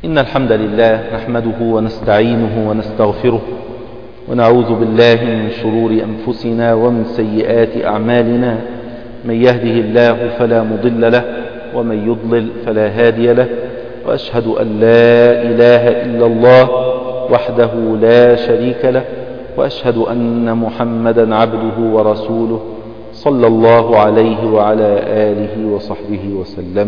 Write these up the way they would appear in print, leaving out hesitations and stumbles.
إن الحمد لله نحمده ونستعينه ونستغفره ونعوذ بالله من شرور أنفسنا ومن سيئات أعمالنا. من يهده الله فلا مضل له ومن يضلل فلا هادي له، وأشهد أن لا إله إلا الله وحده لا شريك له، وأشهد أن محمدا عبده ورسوله صلى الله عليه وعلى آله وصحبه وسلم.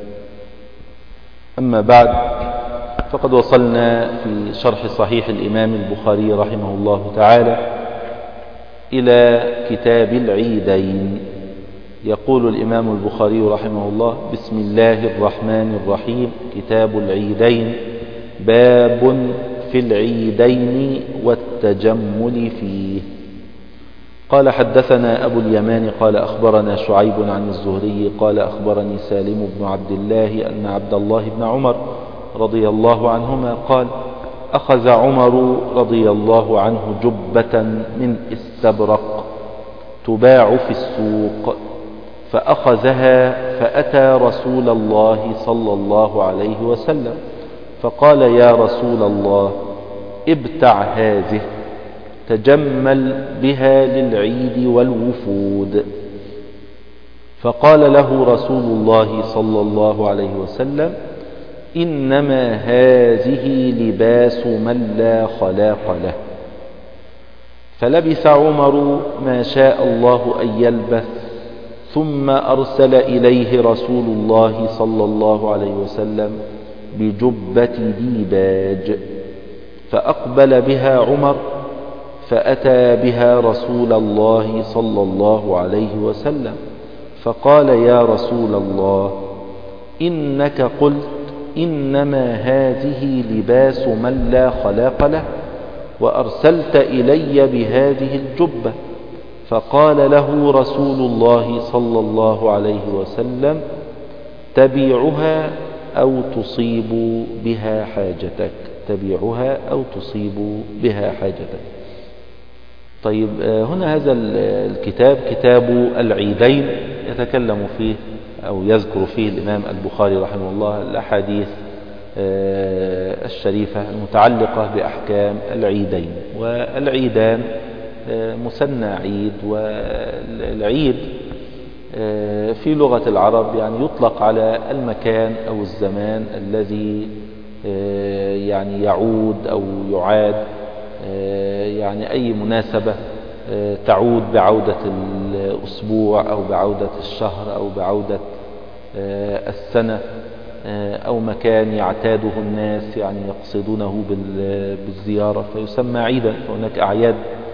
أما بعد، فقد وصلنا في شرح صحيح الإمام البخاري رحمه الله تعالى إلى كتاب العيدين. يقول الإمام البخاري رحمه الله: بسم الله الرحمن الرحيم. كتاب العيدين. باب في العيدين والتجمل فيه. قال: حدثنا أبو اليمان قال أخبرنا شعيب عن الزهري قال أخبرني سالم بن عبد الله أن عبد الله بن عمر رضي الله عنهما قال: أخذ عمر رضي الله عنه جبة من استبرق تباع في السوق، فأخذها فأتى رسول الله صلى الله عليه وسلم فقال: يا رسول الله، ابتع هذه تجمل بها للعيد والوفود. فقال له رسول الله صلى الله عليه وسلم: إنما هذه لباس من لا خلاق له. فلبث عمر ما شاء الله أن يلبث، ثم أرسل إليه رسول الله صلى الله عليه وسلم بجبة ديباج، فأقبل بها عمر فأتى بها رسول الله صلى الله عليه وسلم فقال: يا رسول الله، إنك قلت إنما هذه لباس من لا خلاق له، وأرسلت إلي بهذه الجبة. فقال له رسول الله صلى الله عليه وسلم: تبيعها أو تصيب بها حاجتك. تبيعها أو تصيب بها حاجتك. طيب، هنا هذا الكتاب كتاب العيدين يتكلم فيه أو يذكر فيه الإمام البخاري رحمه الله الأحاديث الشريفة المتعلقة بأحكام العيدين. والعيدان مثنى عيد، والعيد في لغة العرب يعني يطلق على المكان أو الزمان الذي يعني يعود أو يعاد، يعني أي مناسبة تعود بعودة الأسبوع أو بعودة الشهر أو بعودة السنة، أو مكان يعتاده الناس يعني يقصدونه بالزيارة فيسمى عيدا. فهناك أعياد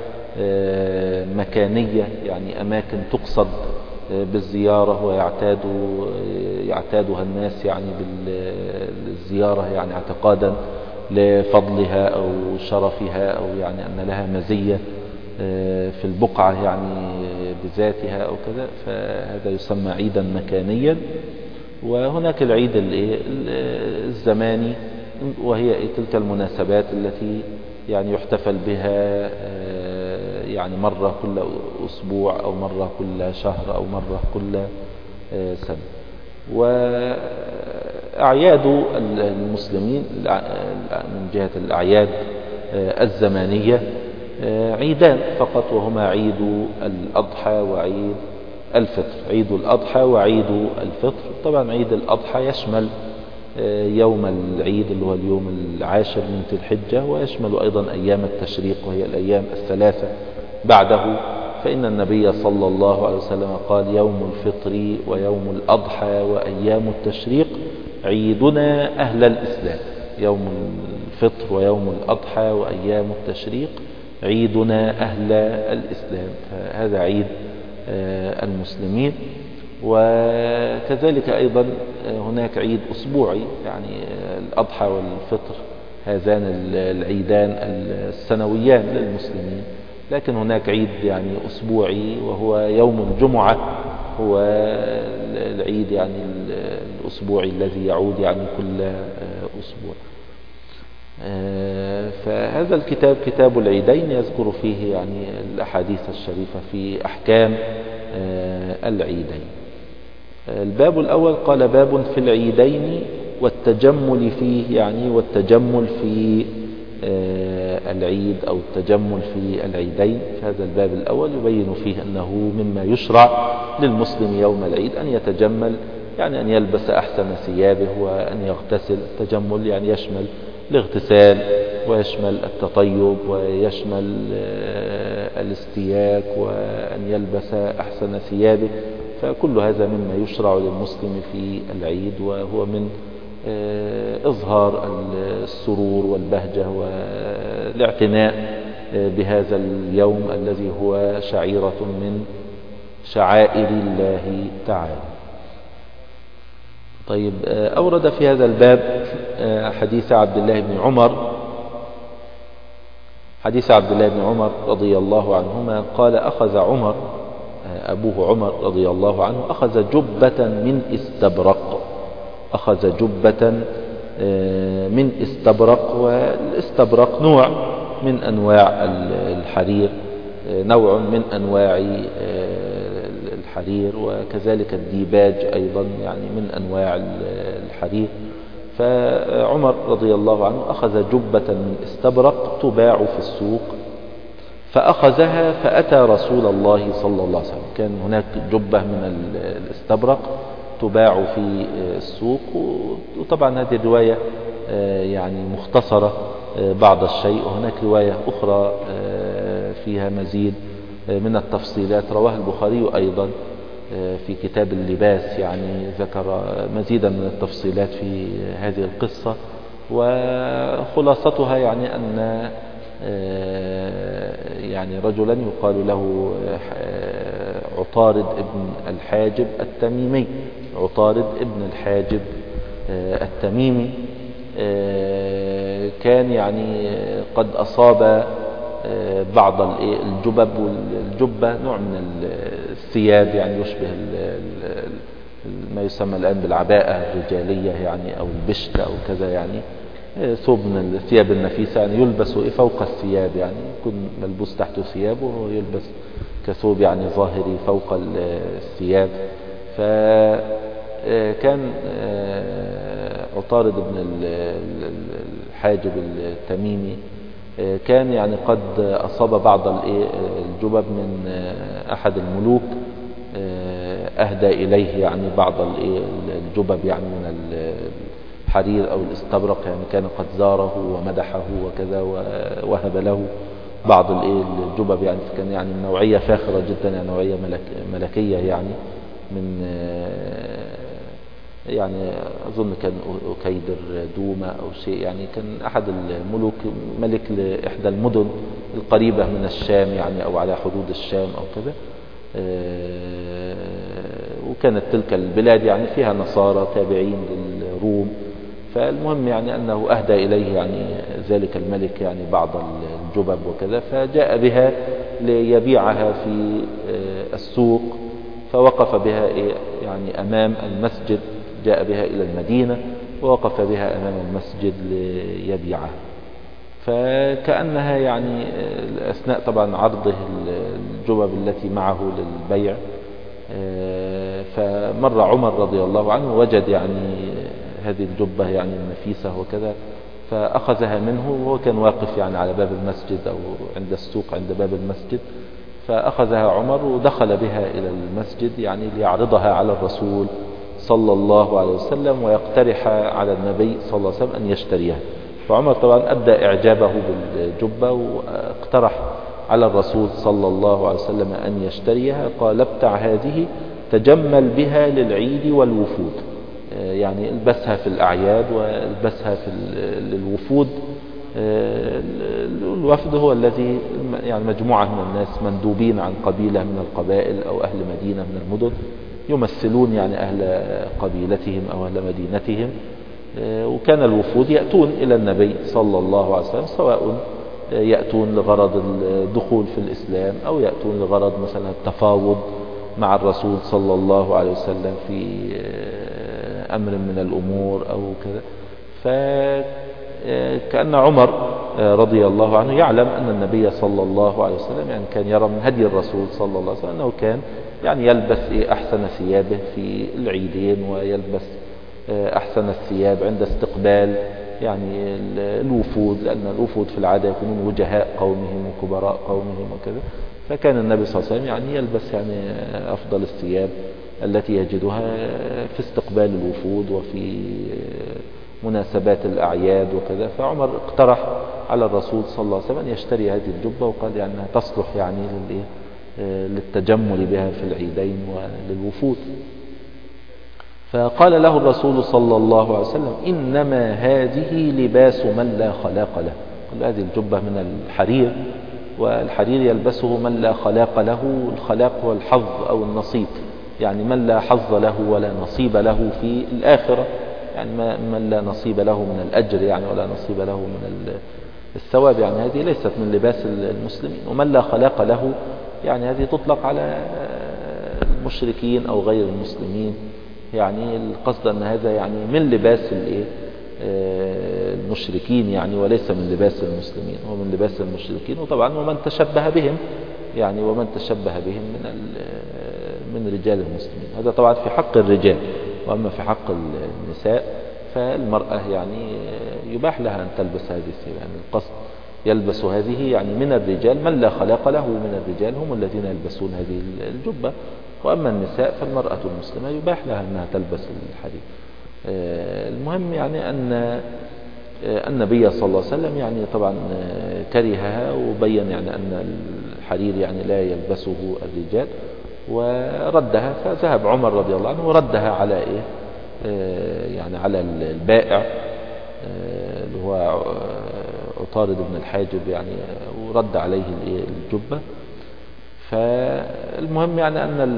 مكانية يعني أماكن تقصد بالزيارة ويعتادها الناس يعني بالزيارة، يعني اعتقادا لفضلها أو شرفها أو يعني أن لها مزية في البقعة يعني بذاتها أو كذا، فهذا يسمى عيدا مكانيا. وهناك العيد الزماني، وهي تلك المناسبات التي يعني يحتفل بها يعني مرة كل أسبوع أو مرة كل شهر أو مرة كل سنة. وأعياد المسلمين من جهة الأعياد الزمانية عيدان فقط، وهما عيد الأضحى وعيد الفطر. عيد الأضحى وعيد الفطر. طبعا عيد الأضحى يشمل يوم العيد اللي هو اليوم 10 من ذي الحجة، ويشمل أيضا أيام التشريق وهي الأيام الثلاثة بعده. فإن النبي صلى الله عليه وسلم قال: يوم الفطر ويوم الأضحى وأيام التشريق عيدنا أهل الإسلام. يوم الفطر ويوم الأضحى وأيام التشريق عيدنا أهل الإسلام. فهذا عيد المسلمين. وكذلك أيضا هناك عيد أسبوعي، يعني الأضحى والفطر هذان العيدان السنويان للمسلمين. لكن هناك عيد يعني أسبوعي وهو يوم الجمعة، هو العيد يعني الأسبوعي الذي يعود يعني كل أسبوع. فهذا الكتاب كتاب العيدين يذكر فيه يعني الأحاديث الشريفة في أحكام العيدين. الباب الأول قال: باب في العيدين والتجمل فيه، يعني والتجمل في العيد أو التجمل في العيدين. في هذا الباب الأول يبين فيه أنه مما يشرع للمسلم يوم العيد أن يتجمل، يعني أن يلبس أحسن ثيابه وأن يغتسل. التجمل يعني يشمل الاغتسال ويشمل التطيب ويشمل الاستياك وأن يلبس أحسن ثيابه. فكل هذا مما يشرع للمسلم في العيد، وهو من إظهار السرور والبهجة والاعتناء بهذا اليوم الذي هو شعيرة من شعائر الله تعالى. طيب، أورد في هذا الباب حديث عبد الله بن عمر رضي الله عنهما قال: أخذ عمر، أبوه عمر رضي الله عنه، أخذ جبة من استبرق. والاستبرق نوع من أنواع الحرير، نوع من أنواع الحرير، وكذلك الديباج أيضا يعني من أنواع الحرير. فعمر رضي الله عنه أخذ جبة من استبرق تباع في السوق، فأخذها فأتى رسول الله صلى الله عليه وسلم. كان هناك جبة من الاستبرق تباع في السوق، وطبعا هذه الرواية يعني مختصرة بعض الشيء، وهناك رواية أخرى فيها مزيد من التفصيلات رواها البخاري أيضا في كتاب اللباس، يعني ذكر مزيدا من التفصيلات في هذه القصة. وخلاصتها يعني أن يعني رجلا يقال له عطارد ابن الحاجب التميمي، كان يعني قد أصاب بعض الجبب، والجبة نوع من الثياب يعني يشبه ما يسمى الآن بالعباءة الرجالية يعني، أو البشت أو كذا، يعني ثوب من الثياب النفيسة، يعني يلبس فوق الثياب، يعني يكون ملبوس تحته ثياب وهو يلبس كثوب يعني ظاهري فوق الثياب. فكان عطارد بن الحاجب التميمي كان يعني قد أصاب بعض الجبب من أحد الملوك، أهدى إليه يعني بعض الجبب يعني من الحرير أو الاستبرق، يعني كان قد زاره ومدحه وكذا ووهب له بعض الجبب، يعني كان يعني نوعية فاخرة جدا، يعني نوعية ملكية، يعني من يعني أظن كان أكيدر دومة أو شيء، يعني كان أحد الملوك ملك لإحدى المدن القريبة من الشام يعني، أو على حدود الشام أو كذا. وكانت تلك البلاد يعني فيها نصارى تابعين للروم. فالمهم يعني أنه أهدى إليه يعني ذلك الملك يعني بعض الجبب وكذا، فجاء بها ليبيعها في السوق، فوقف بها يعني أمام المسجد، جاء بها إلى المدينة ووقف بها أمام المسجد ليبيعها. فكأنها يعني أثناء طبعا عرضه الجبب التي معه للبيع، فمر عمر رضي الله عنه وجد يعني هذه الجبة يعني النفيسة وكذا، فأخذها منه، وهو كان واقف يعني على باب المسجد أو عند السوق عند باب المسجد. فأخذها عمر ودخل بها إلى المسجد يعني ليعرضها على الرسول صلى الله عليه وسلم، ويقترح على النبي صلى الله عليه وسلم أن يشتريها. فعمر طبعا أبدى إعجابه بالجبة، واقترح على الرسول صلى الله عليه وسلم أن يشتريها. قال: ابتع هذه تجمل بها للعيد والوفود، يعني البسها في الأعياد والبسها في الوفود. الوفد هو الذي يعني مجموعة من الناس مندوبين عن قبيلة من القبائل أو أهل مدينة من المدن، يمثلون يعني أهل قبيلتهم أو أهل مدينتهم. وكان الوفود يأتون إلى النبي صلى الله عليه وسلم، سواء يأتون لغرض الدخول في الإسلام أو يأتون لغرض مثلا التفاوض مع الرسول صلى الله عليه وسلم في أمر من الأمور أو كذا. فكأن عمر رضي الله عنه يعلم أن النبي صلى الله عليه وسلم يعني كان يرى من هدي الرسول صلى الله عليه وسلم أنه كان يعني يلبس أحسن ثيابه في العيدين، ويلبس أحسن الثياب عند استقبال يعني الوفود، لأن الوفود في العادة يكونون وجهاء قومهم وكبراء قومهم وكذا، فكان النبي صلى الله عليه وسلم يعني يلبس يعني أفضل الثياب التي يجدها في استقبال الوفود وفي مناسبات الأعياد وكذا. فعمر اقترح على الرسول صلى الله عليه وسلم يشتري هذه الجبة، وقال يعني أنها تصلح يعني للتجمل بها في العيدين وللوفود. فقال له الرسول صلى الله عليه وسلم: إنما هذه لباس من لا خلاق له. قال هذه الجبة من الحرير، والحرير يلبسه من لا خلاق له. الخلاق هو الحظ أو النصيب، يعني من لا حظ له ولا نصيب له في الآخرة، يعني من لا نصيب له من الأجر يعني ولا نصيب له من الثواب، يعني هذه ليست من لباس المسلمين. ومن لا خلاق له يعني هذه تطلق على المشركين أو غير المسلمين، يعني القصد أن هذا يعني من لباس المشركين يعني، وليس من لباس المسلمين، هو من لباس المشركين. وطبعا ومن تشبه بهم يعني، ومن تشبه بهم من رجال المسلمين. هذا طبعا في حق الرجال. وأما في حق النساء فالمرأة يعني يباح لها أن تلبس هذه الثياب، يعني القصد يلبس هذه يعني من الرجال، من لا خلاق له من الرجال هم الذين يلبسون هذه الجبة. وأما النساء فالمرأة المسلمة يباح لها أنها تلبس الحرير. المهم يعني أن النبي صلى الله عليه وسلم يعني طبعا كرهها، وبين يعني أن الحرير يعني لا يلبسه الرجال، وردها. فذهب عمر رضي الله عنه وردها على يعني على البائع اللي هو عطارد بن الحاجب يعني، ورد عليه الجبة. فالمهم يعني أن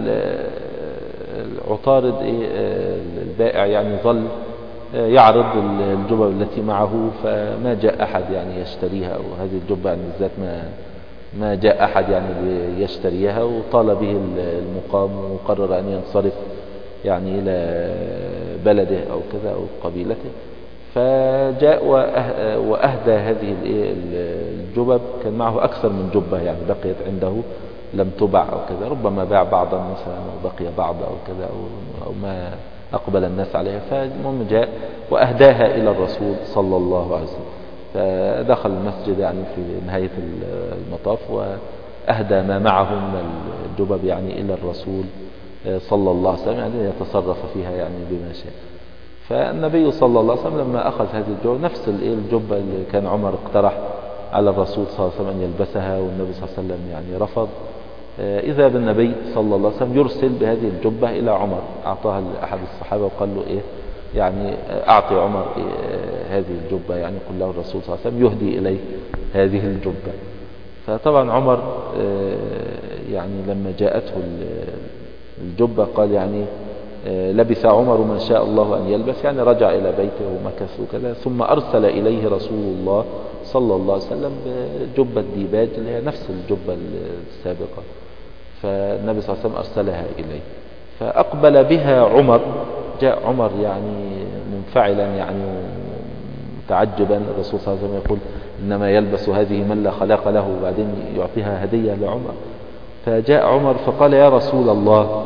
عطارد البائع يعني ظل يعرض الجبة التي معه، فما جاء أحد يعني يشتريها، أو هذه الجبة يعني بالذات ما جاء أحد يعني يشتريها. وطال به المقام، وقرر أن ينصرف يعني إلى بلده أو كذا أو قبيلته. فجاء وأهدى هذه الجبب، كان معه أكثر من جبة يعني بقيت عنده لم تباع أو كذا، ربما باع بعضا مثلا أو بقي بعض أو كذا أو ما أقبل الناس عليها. فالمهم جاء وأهداها إلى الرسول صلى الله عليه وسلم. فدخل المسجد يعني في نهاية المطاف، وأهدى ما معه من الجبب يعني إلى الرسول صلى الله عليه وسلم، يعني يتصرف فيها يعني بما شاء. فالنبي صلى الله عليه وسلم لما أخذ هذه الجبة، نفس الجبة اللي كان عمر اقترح على الرسول صلى الله عليه وسلم أن يلبسها، والنبي صلى الله عليه وسلم يعني رفض، إذا بالنبي صلى الله عليه وسلم يرسل بهذه الجبة إلى عمر. أعطاها لأحد الصحابة وقال له يعني أعطي عمر هذه الجبة، يعني قل له الرسول صلى الله عليه وسلم يهدي إليه هذه الجبة. فطبعا عمر يعني لما جاءته الجبة قال يعني لبس عمر ما شاء الله أن يلبس، يعني رجع إلى بيته ومكث وكذا. ثم أرسل إليه رسول الله صلى الله عليه وسلم بجبة ديباج اللي هي نفس الجبة السابقة، فالنبي صلى الله عليه وسلم أرسلها إليه. فأقبل بها عمر. جاء عمر يعني منفعلا يعني متعجبا. الرسول صلى الله عليه وسلم يقول إنما يلبس هذه من لا خلاق له، وبعدين يعطيها هدية لعمر. فجاء عمر فقال: يا رسول الله،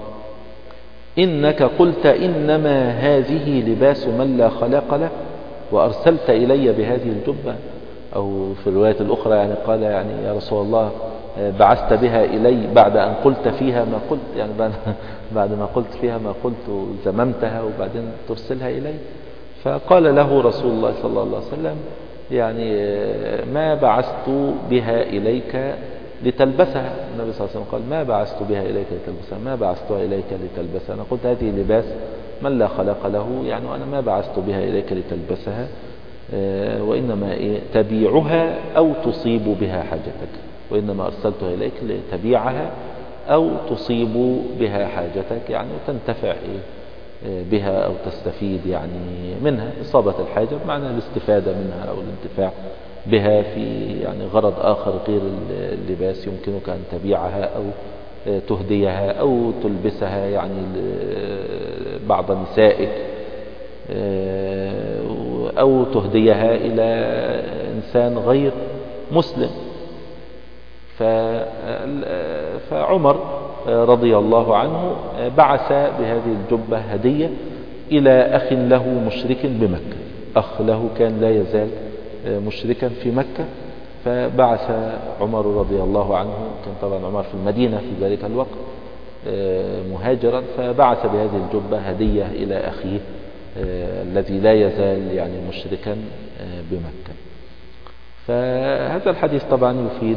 إنك قلت إنما هذه لباس من لا خلاق له، وأرسلت إلي بهذه الجبة. أو في الرواية الأخرى يعني قال يعني: يا رسول الله، بعثت بها إلي بعد أن قلت فيها ما قلت، يعني بعد ما قلت فيها ما قلت زممتها وبعدين ترسلها إلي. فقال له رسول الله صلى الله عليه وسلم يعني: ما بعثت بها إليك لتلبسها. النبي صلى الله عليه وسلم قال: ما بعثت بها إليك لتلبسها، ما بعثتها إليك لتلبسها، أنا قلت هذه لباس من لا خلق له يعني، وأنا ما بعثت بها إليك لتلبسها، وإنما تبيعها أو تصيب بها حاجتك، وإنما أرسلتها إليك لتبيعها أو تصيب بها حاجتك، يعني وتنتفع بها أو تستفيد يعني منها. إصابة الحاجة بمعنى الاستفادة منها أو الانتفاع بها في يعني غرض آخر غير اللباس، يمكنك أن تبيعها أو تهديها أو تلبسها يعني بعض نسائك، أو تهديها إلى إنسان غير مسلم. فعمر رضي الله عنه بعث بهذه الجبة هدية إلى أخ له مشرك بمكة. أخ له كان لا يزال مشركا في مكة، فبعث عمر رضي الله عنه، كان طبعا عمر في المدينة في ذلك الوقت مهاجرا، فبعث بهذه الجبة هدية إلى أخيه الذي لا يزال يعني مشركا بمكة. فهذا الحديث طبعا يفيد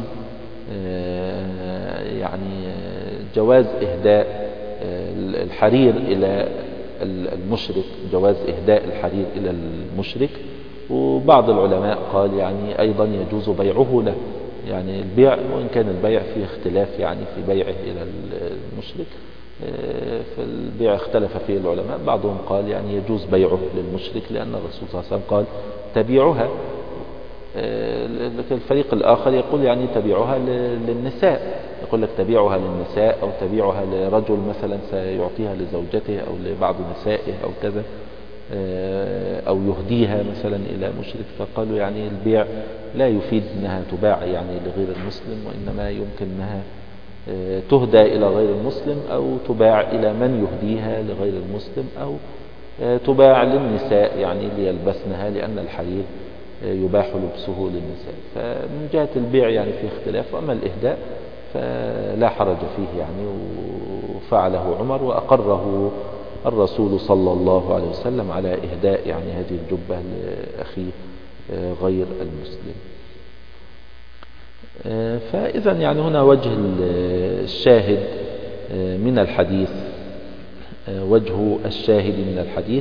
يعني جواز إهداء الحرير إلى المشرك، جواز إهداء الحرير إلى المشرك. وبعض العلماء قال يعني أيضا يجوز بيعه له، يعني البيع، وإن كان البيع فيه اختلاف يعني في بيعه إلى المشرك، فالبيع اختلف فيه العلماء. بعضهم قال يعني يجوز بيعه للمشرك لأن الرسول صلى الله عليه وسلم قال تبيعها. الفريق الآخر يقول يعني تبيعها للنساء، يقول لك تبيعها للنساء أو تبيعها لرجل مثلا سيعطيها لزوجته أو لبعض نسائه أو كذا، أو يهديها مثلا إلى مشرك. فقالوا يعني البيع لا يفيد أنها تباع يعني لغير المسلم، وإنما يمكن أنها تهدى إلى غير المسلم أو تباع إلى من يهديها لغير المسلم، أو تباع للنساء يعني ليلبسنها، لأن الحرير يباح لبسه للنساء. فمن جهة البيع يعني في اختلاف، وأما الإهداء فلا حرج فيه يعني، وفعله عمر وأقره الرسول صلى الله عليه وسلم على إهداء يعني هذه الجبة لأخيه غير المسلم. فإذا يعني هنا وجه الشاهد من الحديث، وجه الشاهد من الحديث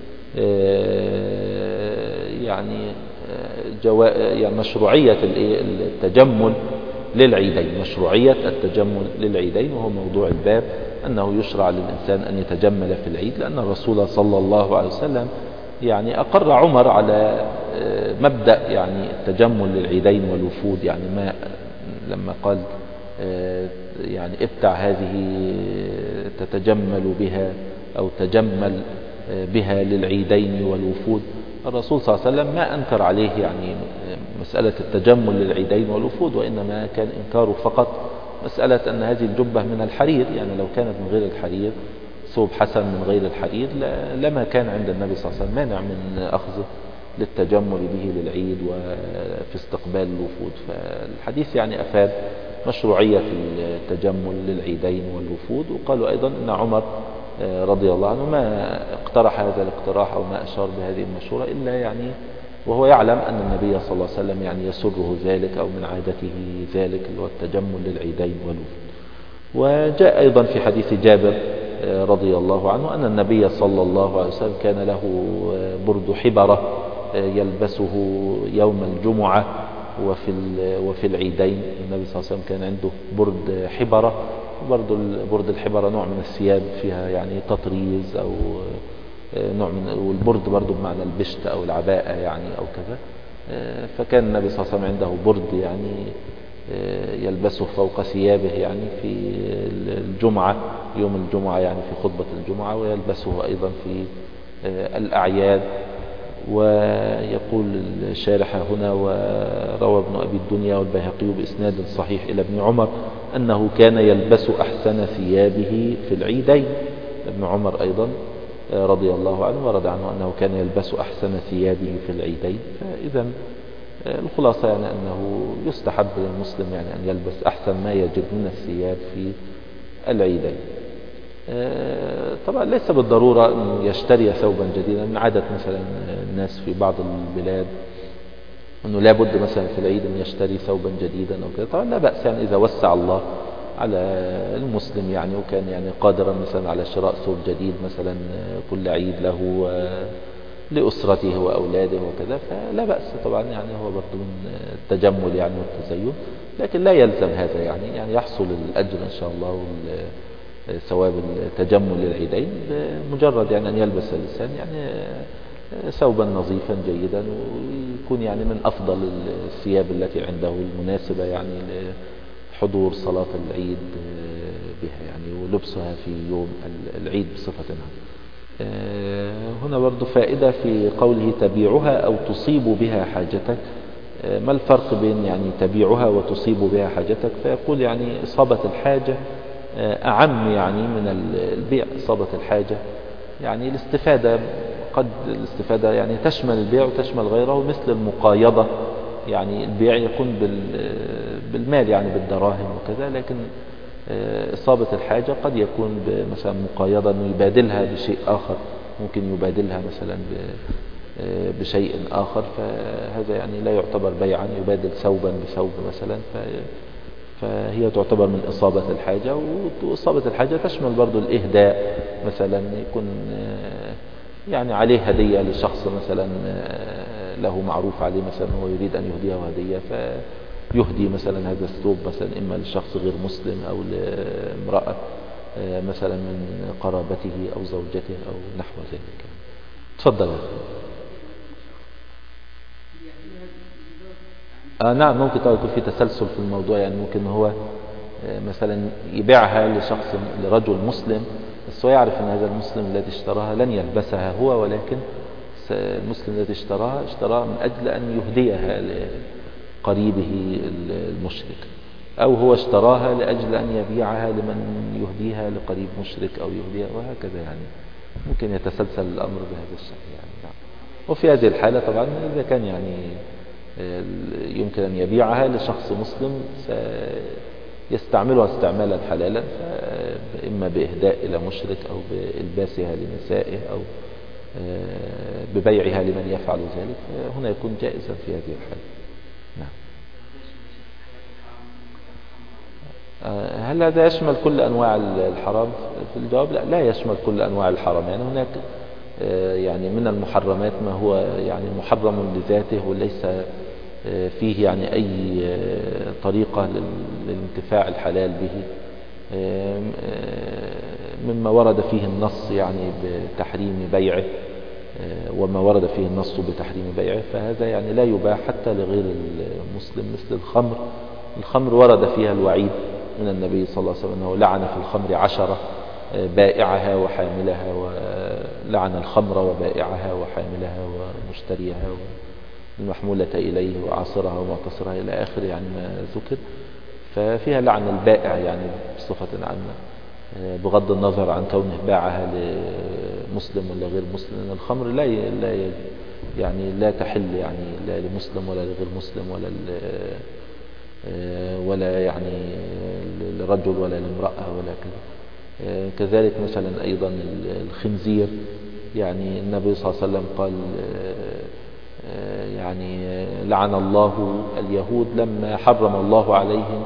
يعني مشروعية التجمل للعيدين، مشروعية التجمل للعيدين، وهو موضوع الباب، أنه يشرع للإنسان أن يتجمل في العيد، لأن الرسول صلى الله عليه وسلم يعني أقر عمر على مبدأ يعني التجمل للعيدين والوفود. يعني ما لما قال يعني ابتع هذه تتجمل بها أو تجمل بها للعيدين والوفود، الرسول صلى الله عليه وسلم ما أنكر عليه يعني مسألة التجمل للعيدين والوفود، وإنما كان إنكاره فقط مسألة أن هذه الجبة من الحرير. يعني لو كانت من غير الحرير، ثوب حسن من غير الحرير، لما كان عند النبي صلى الله عليه وسلم مانع من أخذه للتجمل به للعيد وفي استقبال الوفود. فالحديث يعني أفاد مشروعية التجمل للعيدين والوفود. وقالوا أيضا أن عمر رضي الله عنه ما اقترح هذا الاقتراح أو ما أشار بهذه المشورة إلا يعني وهو يعلم أن النبي صلى الله عليه وسلم يعني يسره ذلك أو من عادته ذلك، اللي هو التجمل للعيدين والوفود. وجاء أيضا في حديث جابر رضي الله عنه أن النبي صلى الله عليه وسلم كان له برد حبرة يلبسه يوم الجمعة وفي العيدين. النبي صلى الله عليه وسلم كان عنده برد حبرة، برد الحبرة نوع من الثياب فيها يعني تطريز أو نوع من، والبرد برضو بمعنى البشت أو العباءة يعني أو كذا. فكان النبي صلى الله عليه وسلم عنده برد يعني يلبسه فوق ثيابه يعني في الجمعة، يوم الجمعة يعني في خطبة الجمعة، ويلبسه أيضا في الأعياد. ويقول الشارح هنا: وروى ابن أبي الدنيا والبيهقي بإسناد صحيح إلى ابن عمر أنه كان يلبس أحسن ثيابه في العيدين. ابن عمر أيضا رضي الله عنه ورد عنه أنه كان يلبس أحسن ثيابه في العيدين. فإذا الخلاصة يعني أنه يستحب للمسلم يعني أن يلبس أحسن ما يجد من الثياب في العيدين. طبعا ليس بالضرورة أن يشتري ثوبا جديدا، من عادة مثلا الناس في بعض البلاد أنه لا بد مثلا في العيد أن يشتري ثوبا جديدا أو كذا. طبعا لا بأس يعني إذا وسع الله على المسلم يعني، وكان يعني قادرا مثلا على شراء ثوب جديد مثلا كل عيد له لأسرته وأولاده وكذا، فلا بأس طبعا يعني، هو برضو من التجمل يعني والتزين، لكن لا يلزم هذا يعني يحصل الأجر إن شاء الله ثواب التجمل للعيدين بمجرد يعني أن يلبس الإنسان يعني ثوبا نظيفا جيدا، ويكون يعني من أفضل الثياب التي عنده المناسبة يعني لحضور صلاة العيد بها يعني، ولبسها في يوم العيد بصفة عامة. هنا برضو فائدة في قوله تبيعها أو تصيب بها حاجتك. ما الفرق بين يعني تبيعها وتصيب بها حاجتك؟ فيقول يعني إصابة الحاجة أعم يعني من البيع. إصابة الحاجة يعني الاستفادة قد الاستفادة يعني تشمل البيع وتشمل غيره، مثل المقايضة، يعني البيع يكون بالمال يعني بالدراهم وكذا، لكن إصابة الحاجة قد يكون مثلا مقايضة أنه يبادلها بشيء آخر، ممكن يبادلها مثلا بشيء آخر، فهذا يعني لا يعتبر بيعا، يبادل ثوبا بثوب مثلا، فهي تعتبر من إصابة الحاجة. وإصابة الحاجة تشمل برضو الإهداء، مثلا يكون يعني عليه هدية لشخص مثلا له معروف عليه مثلا هو يريد أن يهديه هدية، فيهدي مثلا هذا الثوب مثلا إما لشخص غير مسلم أو لامرأة مثلا من قرابته أو زوجته أو نحو ذلك. تفضل. نعم، ممكن يكون في تسلسل في الموضوع، يعني ممكن هو مثلا يبيعها لشخص لرجل مسلم، بس هو يعرف أن هذا المسلم الذي اشتراها لن يلبسها هو، ولكن المسلم الذي اشتراها من أجل أن يهديها لقريبه المشرك، أو هو اشتراها لأجل أن يبيعها لمن يهديها لقريب مشرك أو يهديها، وهكذا يعني ممكن يتسلسل الأمر بهذا الشكل يعني. نعم. وفي هذه الحالة طبعا إذا كان يعني يمكن أن يبيعها لشخص مسلم يستعملها استعمالا حلالا، إما بإهداء إلى مشرك أو بإلباسها لنسائه أو ببيعها لمن يفعل ذلك، هنا يكون جائزا في هذه الحالة. نعم. هل هذا يشمل كل أنواع الحرام؟ في الجواب لا يشمل كل أنواع الحرام، يعني هناك يعني من المحرمات ما هو يعني محرم لذاته وليس فيه يعني أي طريقة للانتفاع الحلال به، مما ورد فيه النص يعني بتحريم بيعه، وما ورد فيه النص بتحريم بيعه، فهذا يعني لا يباح حتى لغير المسلم، مثل الخمر ورد فيها الوعيد من النبي صلى الله عليه وسلم أنه لعن في الخمر 10 بائعها وحاملها، ولعن الخمر وبائعها وحاملها ومشتريها والمحمولة إليه وعاصرها ومعتصرها إلى آخر يعني ما ذكر، ففيها لعن البائع يعني بصفة عامة، بغض النظر عن كونه باعها لمسلم ولا غير مسلم. الخمر لا تحل يعني لا لمسلم ولا لغير مسلم ولا يعني لرجل ولا لامرأة ولا كذا. كذلك مثلا أيضا الخنزير، يعني النبي صلى الله عليه وسلم قال يعني لعن الله اليهود لما حرم الله عليهم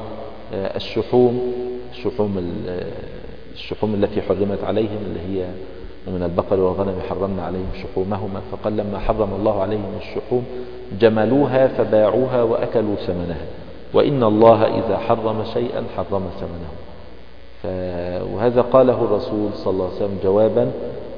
الشحوم التي حرمت عليهم، اللي هي ومن البقر والغنم حرمنا عليهم شحومهما، فقال لما حرم الله عليهم الشحوم جملوها فباعوها وأكلوا ثمنها، وإن الله إذا حرم شيئا حرم ثمنه. وهذا قاله الرسول صلى الله عليه وسلم جوابا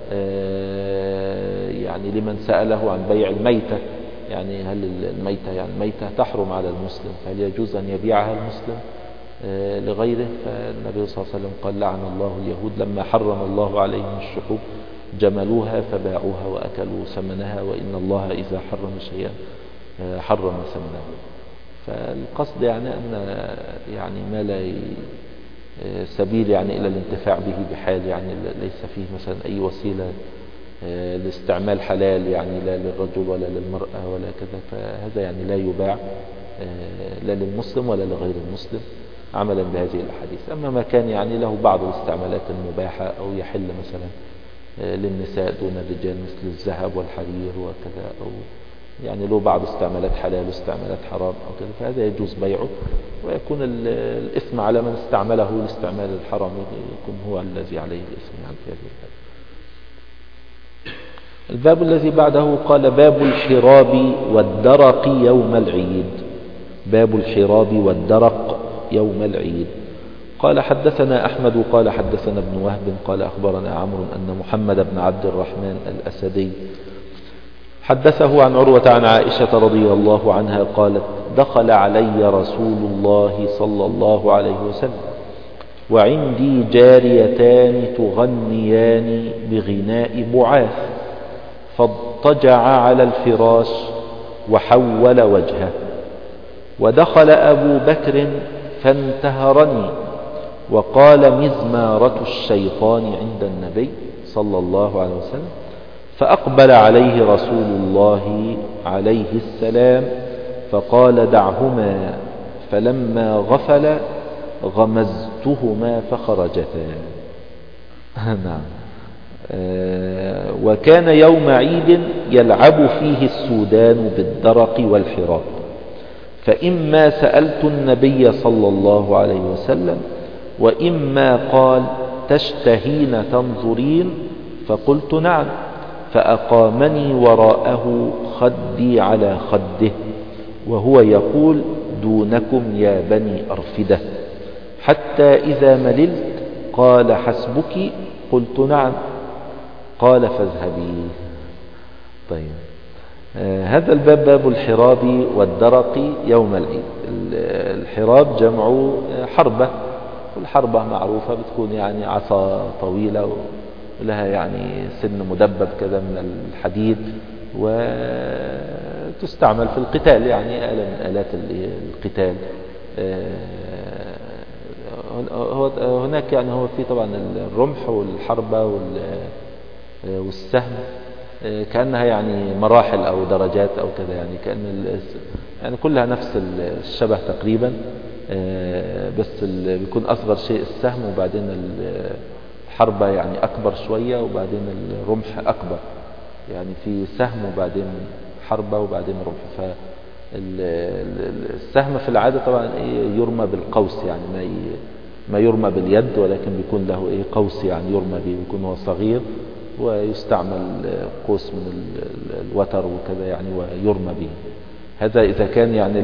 يعني لمن سأله عن بيع الميتة، يعني هل الميتة تحرم على المسلم، فهل يجوز أن يبيعها المسلم لغيره؟ فالنبي صلى الله عليه وسلم قال لعن الله اليهود لما حرم الله عليهم الشحوم جملوها فباعوها وأكلوا ثمنها، وإن الله إذا حرم شيئا حرم ثمنه. فالقصد يعني أن يعني ما لا سبيل يعني إلى الانتفاع به بحال، يعني ليس فيه مثلا أي وسيلة لاستعمال حلال يعني لا للرجل ولا للمرأة ولا كذا، فهذا يعني لا يباع لا للمسلم ولا لغير المسلم عملا بهذه الأحاديث. أما ما كان يعني له بعض الاستعمالات المباحة أو يحل مثلا للنساء دون الرجال مثل الذهب والحرير وكذا، أو يعني له بعض استعمالات حلال واستعمالات حرام أو كذا، فهذا يجوز بيعه، ويكون الإثم على من استعمله لاستعمال الحرام، يكون هو الذي عليه الإثم يعني في هذه الحالة. الباب الذي بعده قال باب الحراب والدرق يوم العيد. باب الحراب والدرق يوم العيد. قال حدثنا أحمد قال حدثنا ابن وهب قال أخبرنا عمرو أن محمد بن عبد الرحمن الأسدي حدثه عن عروة عن عائشة رضي الله عنها قالت دخل علي رسول الله صلى الله عليه وسلم وعندي جاريتان تغنيان بغناء بعاث، فاضطجع على الفراش وحول وجهه، ودخل أبو بكر فانتهرني وقال مزمارة الشيطان عند النبي صلى الله عليه وسلم، فأقبل عليه رسول الله عليه السلام فقال دعهما، فلما غفل غمزتهما فخرجتا. نعم. وكان يوم عيد يلعب فيه السودان بالدرق والحراب، فإما سألت النبي صلى الله عليه وسلم وإما قال تشتهين تنظرين، فقلت نعم، فأقامني وراءه خدي على خده وهو يقول دونكم يا بني أرفدة، حتى إذا مللت قال حسبك، قلت نعم، قال فاذهبي. طيب، هذا الباب باب الحراب والدرق يوم العيد. الحراب جمع حربة، والحربة معروفة بتكون يعني عصا طويلة ولها يعني سن مدبب كذا من الحديد، وتستعمل في القتال، يعني آلة من آلات القتال. هناك يعني هو في طبعا الرمح والحربة والسهم كأنها يعني مراحل أو درجات أو كذا، يعني يعني كلها نفس الشبه تقريبا، بس بيكون أصغر شيء السهم، وبعدين الحربة يعني أكبر شوية، وبعدين الرمح أكبر، يعني في سهم وبعدين حربة وبعدين رمح. فالسهم في العادة طبعا يرمى بالقوس، يعني ما يرمى باليد، ولكن بيكون له قوس يعني يرمى به، بيكون هو صغير ويستعمل قوس من الوتر وكذا يعني ويرمى به. هذا إذا كان يعني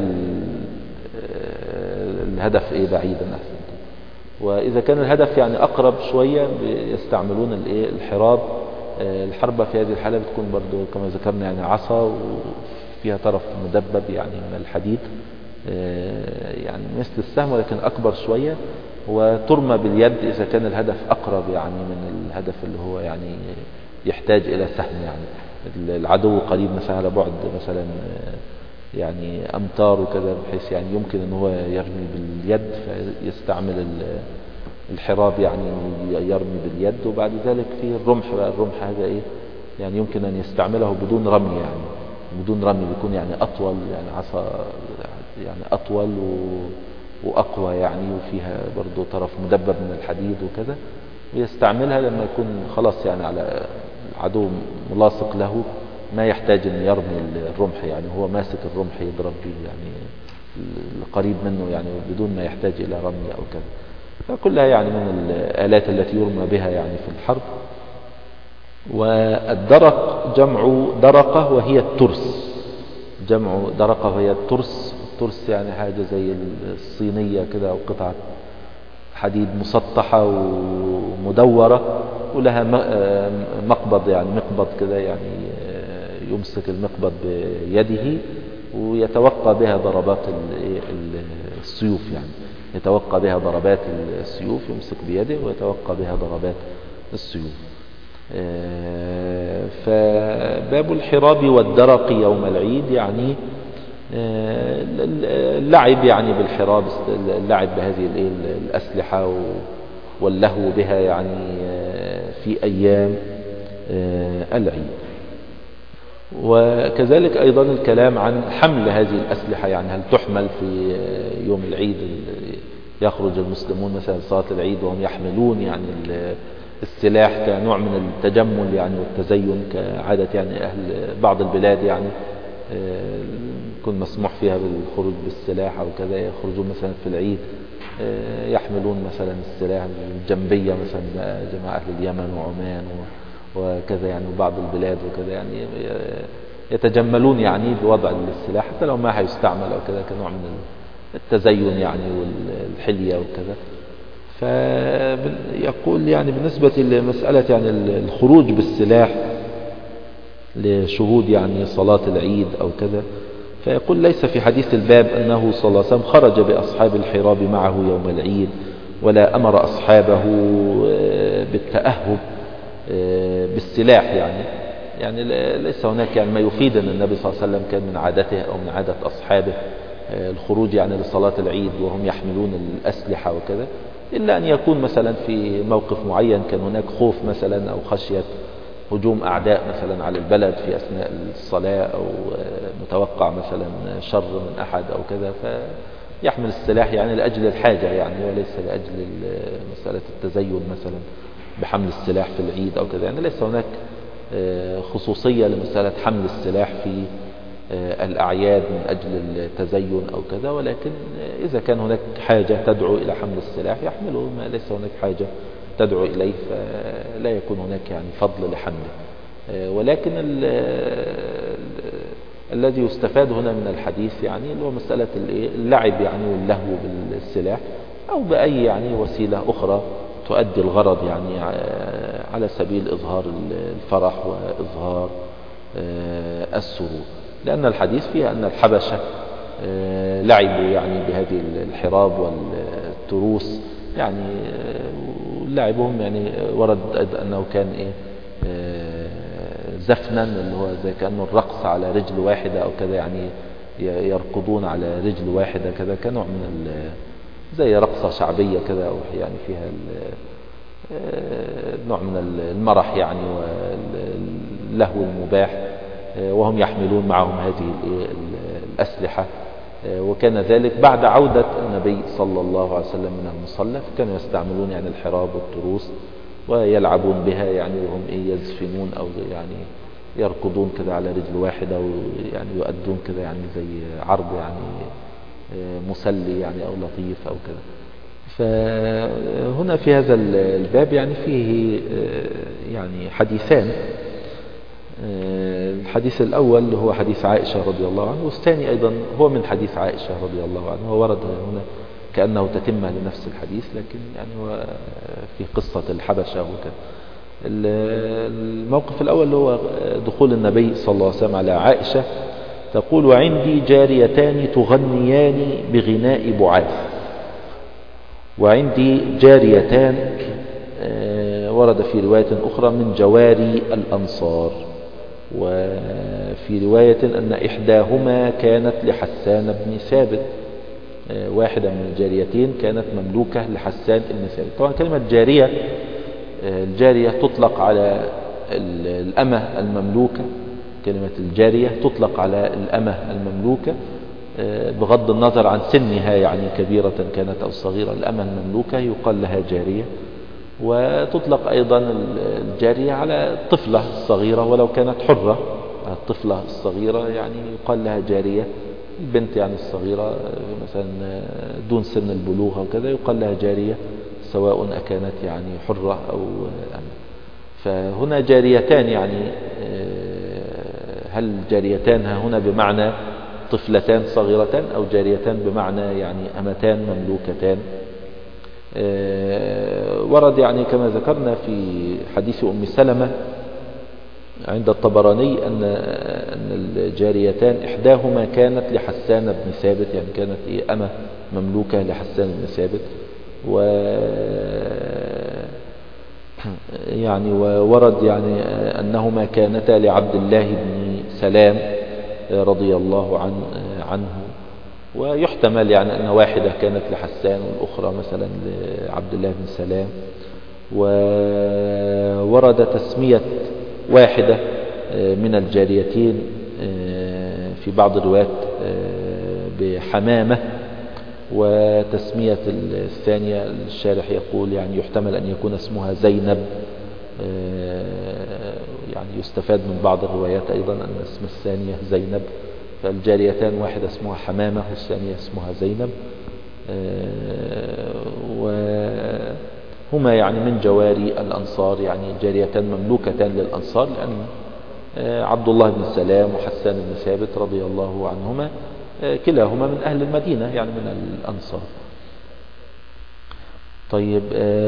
الهدف بعيدا أحسن. وإذا كان الهدف يعني أقرب شوية يستعملون الحراب. الحربة في هذه الحالة بتكون برضو كما ذكرنا يعني عصا وفيها طرف مدبب يعني من الحديد، يعني مثل السهم ولكن أكبر شوية، وترمى باليد إذا كان الهدف أقرب يعني من الهدف اللي هو يعني يحتاج إلى سهم، يعني العدو قريب مثلا على بعد مثلا يعني أمتار وكذا، بحيث يعني يمكن أن هو يرمي باليد، فيستعمل الحراب يعني يرمي باليد. وبعد ذلك في الرمح بقى، الرمح هذا يعني يمكن أن يستعمله بدون رمي، يعني بدون رمي بيكون يعني أطول، يعني عصا يعني أطول وأقوى يعني، وفيها برضو طرف مدبب من الحديد وكذا، ويستعملها لما يكون خلاص يعني على العدو ملاصق له، ما يحتاج أن يرمي الرمح، يعني هو ماسك الرمح يضرب به يعني القريب منه، يعني بدون ما يحتاج إلى رمي أو كذا. فكلها يعني من الآلات التي يرمى بها يعني في الحرب. والدرق جمع درقة وهي الترس، جمع درقة وهي الترس. الترس يعني حاجة زي الصينية كده، أو قطعة حديد مسطحة ومدورة ولها مقبض، يعني مقبض كده، يعني يمسك المقبض بيده ويتوقع بها ضربات السيوف، يعني يتوقع بها ضربات السيوف، يمسك بيده ويتوقع بها ضربات السيوف. فباب الحراب والدرق يوم العيد يعني اللعب يعني بالحراب، اللعب بهذه الأسلحة واللهو بها يعني في أيام العيد. وكذلك أيضا الكلام عن حمل هذه الأسلحة، يعني هل تحمل في يوم العيد؟ يخرج المسلمون مثلا صلاة العيد وهم يحملون يعني السلاح كنوع من التجمل يعني والتزين، كعادة يعني أهل بعض البلاد، يعني يكون مسموح فيها بالخروج بالسلاح أو كذا، يخرجون مثلا في العيد يحملون مثلا السلاح الجنبية، مثلا جماعة أهل اليمن وعمان وكذا يعني، وبعض البلاد وكذا، يعني يتجملون يعني بوضع السلاح حتى لو ما هيستعمل أو كذا، كنوع من التزين يعني والحلية وكذا. فيقول يعني بالنسبة لمسألة يعني الخروج بالسلاح لشهود يعني صلاة العيد أو كذا، فيقول ليس في حديث الباب أنه صلى الله عليه وسلم خرج بأصحاب الحراب معه يوم العيد، ولا أمر أصحابه بالتأهب بالسلاح، يعني ليس هناك يعني ما يفيد أن النبي صلى الله عليه وسلم كان من عادته أو من عادة أصحابه الخروج يعني لصلاة العيد وهم يحملون الأسلحة وكذا. إلا أن يكون مثلا في موقف معين كان هناك خوف مثلا أو خشية هجوم أعداء مثلا على البلد في أثناء الصلاة، أو متوقع مثلا شر من أحد أو كذا، فيحمل السلاح يعني لأجل الحاجة يعني، وليس لأجل مسألة التزين مثلا بحمل السلاح في العيد أو كذا. يعني ليس هناك خصوصية لمسألة حمل السلاح في الأعياد من أجل التزين أو كذا، ولكن إذا كان هناك حاجة تدعو إلى حمل السلاح يحمله، ما ليس هناك حاجة تدعو إليه فلا يكون هناك يعني فضل لحمله. ولكن الذي يستفاد هنا من الحديث يعني اللي هو مسألة اللعب يعني واللهو بالسلاح، أو بأي يعني وسيلة أخرى تؤدي الغرض يعني على سبيل إظهار الفرح وإظهار السرور. لأن الحديث فيها أن الحبشة لعبوا يعني بهذه الحراب والتروس يعني، لعبهم يعني ورد أنه كان زفنا، اللي هو زي كأنه الرقص على رجل واحدة أو كذا، يعني يركضون على رجل واحدة كذا، كنوع من زي رقصة شعبية كذا، أو يعني فيها نوع من المرح يعني واللهو المباح، وهم يحملون معهم هذه الأسلحة. وكان ذلك بعد عودة النبي صلى الله عليه وسلم من المصلى، فكانوا يستعملون يعني الحراب والتروس ويلعبون بها يعني، وهم يزفنون أو يعني يركضون كذا على رجل واحدة، ويعني يؤدون كذا يعني زي عرض يعني مسلي يعني أو لطيف أو كذا. فهنا في هذا الباب يعني فيه يعني حديثان. الحديث الأول هو حديث عائشة رضي الله عنه، والثاني أيضا هو من حديث عائشة رضي الله عنه، وورد هنا كأنه تتمة لنفس الحديث، لكن يعني هو في قصة الحبشة وكذا. الموقف الأول هو دخول النبي صلى الله عليه وسلم على عائشة، تقول: وعندي جاريتان تغنيان بغناء بعاث. وعندي جاريتان ورد في رواية أخرى من جواري الأنصار، وفي رواية أن إحداهما كانت لحسان بن ثابت، واحدة من الجاريتين كانت مملوكة لحسان بن ثابت. طبعا كلمة جارية، الجارية تطلق على الأمة المملوكة، كلمة الجارية تطلق على الأمة المملوكة بغض النظر عن سنها، يعني كبيرة كانت أو صغيرة. الأمة المملوكة يقال لها جارية، وتطلق أيضا الجارية على الطفلة الصغيرة ولو كانت حرة. الطفلة الصغيرة يعني يقال لها جارية، البنت يعني الصغيرة مثلا دون سن البلوغ وكذا يقال لها جارية، سواء أكانت يعني حرة أو أمة. فهنا جاريتان يعني، هل جاريتان هنا بمعنى طفلتان صغيرتان، أو جاريتان بمعنى يعني أمتان مملوكتان؟ ورد يعني كما ذكرنا في حديث أم سلمة عند الطبراني أن الجاريتان إحداهما كانت لحسان بن ثابت، يعني كانت أمة مملوكة لحسان بن ثابت. يعني وورد يعني أنهما كانتا لعبد الله بن سلام رضي الله عنه، ويحتمل يعني أن واحدة كانت لحسان والأخرى مثلا لعبد الله بن سلام. وورد تسمية واحدة من الجاريتين في بعض الروايات بحمامة، وتسمية الثانية الشارح يقول يعني يحتمل أن يكون اسمها زينب. يعني يستفاد من بعض الروايات أيضا أن اسم الثانية زينب، فالجاريتان واحدة اسمها حمامة والثانية اسمها زينب، وهما يعني من جواري الأنصار، يعني جاريتان مملوكتان للأنصار، لأن عبد الله بن سلام وحسان بن ثابت رضي الله عنهما كلاهما من أهل المدينة يعني من الأنصار. طيب،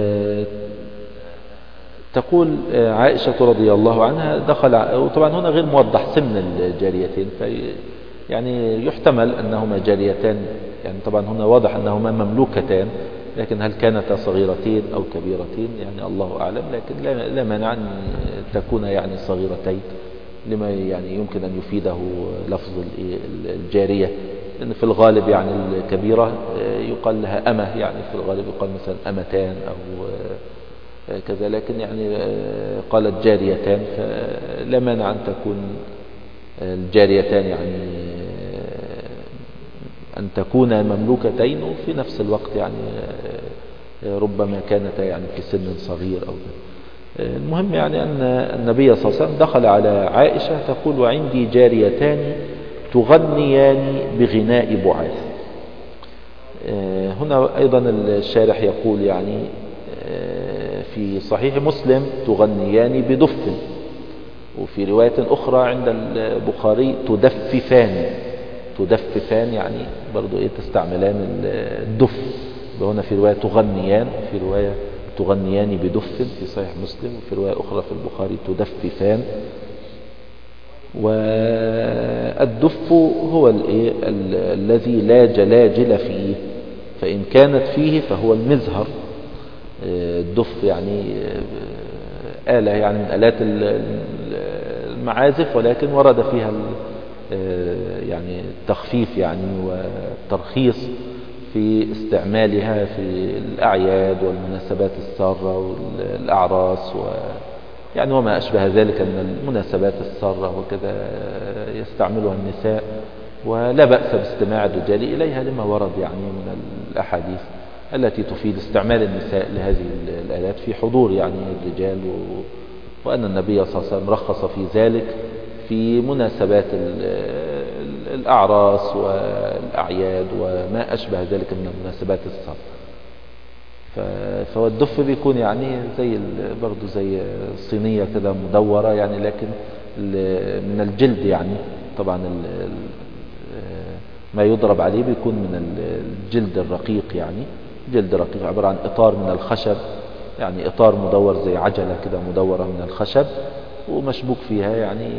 تقول عائشة رضي الله عنها دخل، وطبعا هنا غير موضح سن الجاريتين، يعني يحتمل أنهما جاريتان، يعني طبعا هنا واضح أنهما مملوكتان، لكن هل كانتا صغيرتين أو كبيرتين يعني الله أعلم، لكن لا مانع أن تكون يعني صغيرتين، لما يعني يمكن أن يفيده لفظ الجارية إن في الغالب يعني الكبيرة يقال لها أمة، يعني في الغالب يقال مثلا أمتان أو كذا، لكن يعني قالت جاريتان، فلا مانع أن تكون الجاريتان يعني أن تكون مملوكتين، وفي نفس الوقت يعني ربما كانتا يعني في سن صغير أو كذا. المهم يعني أن النبي صلى الله عليه وسلم دخل على عائشة تقول: وعندي جاريتان تغنيان بغناء بعاث. هنا أيضا الشارح يقول يعني في صحيح مسلم: تغنيان بدف، وفي رواية أخرى عند البخاري: تدففان يعني برضو تستعملان الدف. هنا في رواية تغنيان، في رواية تغنيان بدف في صحيح مسلم، وفي رواية أخرى في البخاري تدففان. والدف هو الذي لا جلاجل فيه، فإن كانت فيه فهو المزهر. الدف يعني آلة يعني من آلات المعازف، ولكن ورد فيها يعني التخفيف يعني والترخيص في استعمالها في الأعياد والمناسبات السارة والأعراس يعني وما أشبه ذلك من المناسبات السارة وكذا يستعملها النساء، ولا بأس باستماع الرجال إليها لما ورد يعني من الأحاديث التي تفيد استعمال النساء لهذه الآلات في حضور يعني الرجال، وأن النبي صلى الله عليه وسلم رخص في ذلك في مناسبات الأعراس والأعياد وما أشبه ذلك من المناسبات السارة. فهو الدف بيكون يعني زي برضو زي صينية كده مدورة يعني، لكن من الجلد يعني. طبعا ما يضرب عليه بيكون من الجلد الرقيق، يعني جلد رقيق عبارة عن إطار من الخشب، يعني إطار مدور زي عجلة كده مدورة من الخشب ومشبوك فيها يعني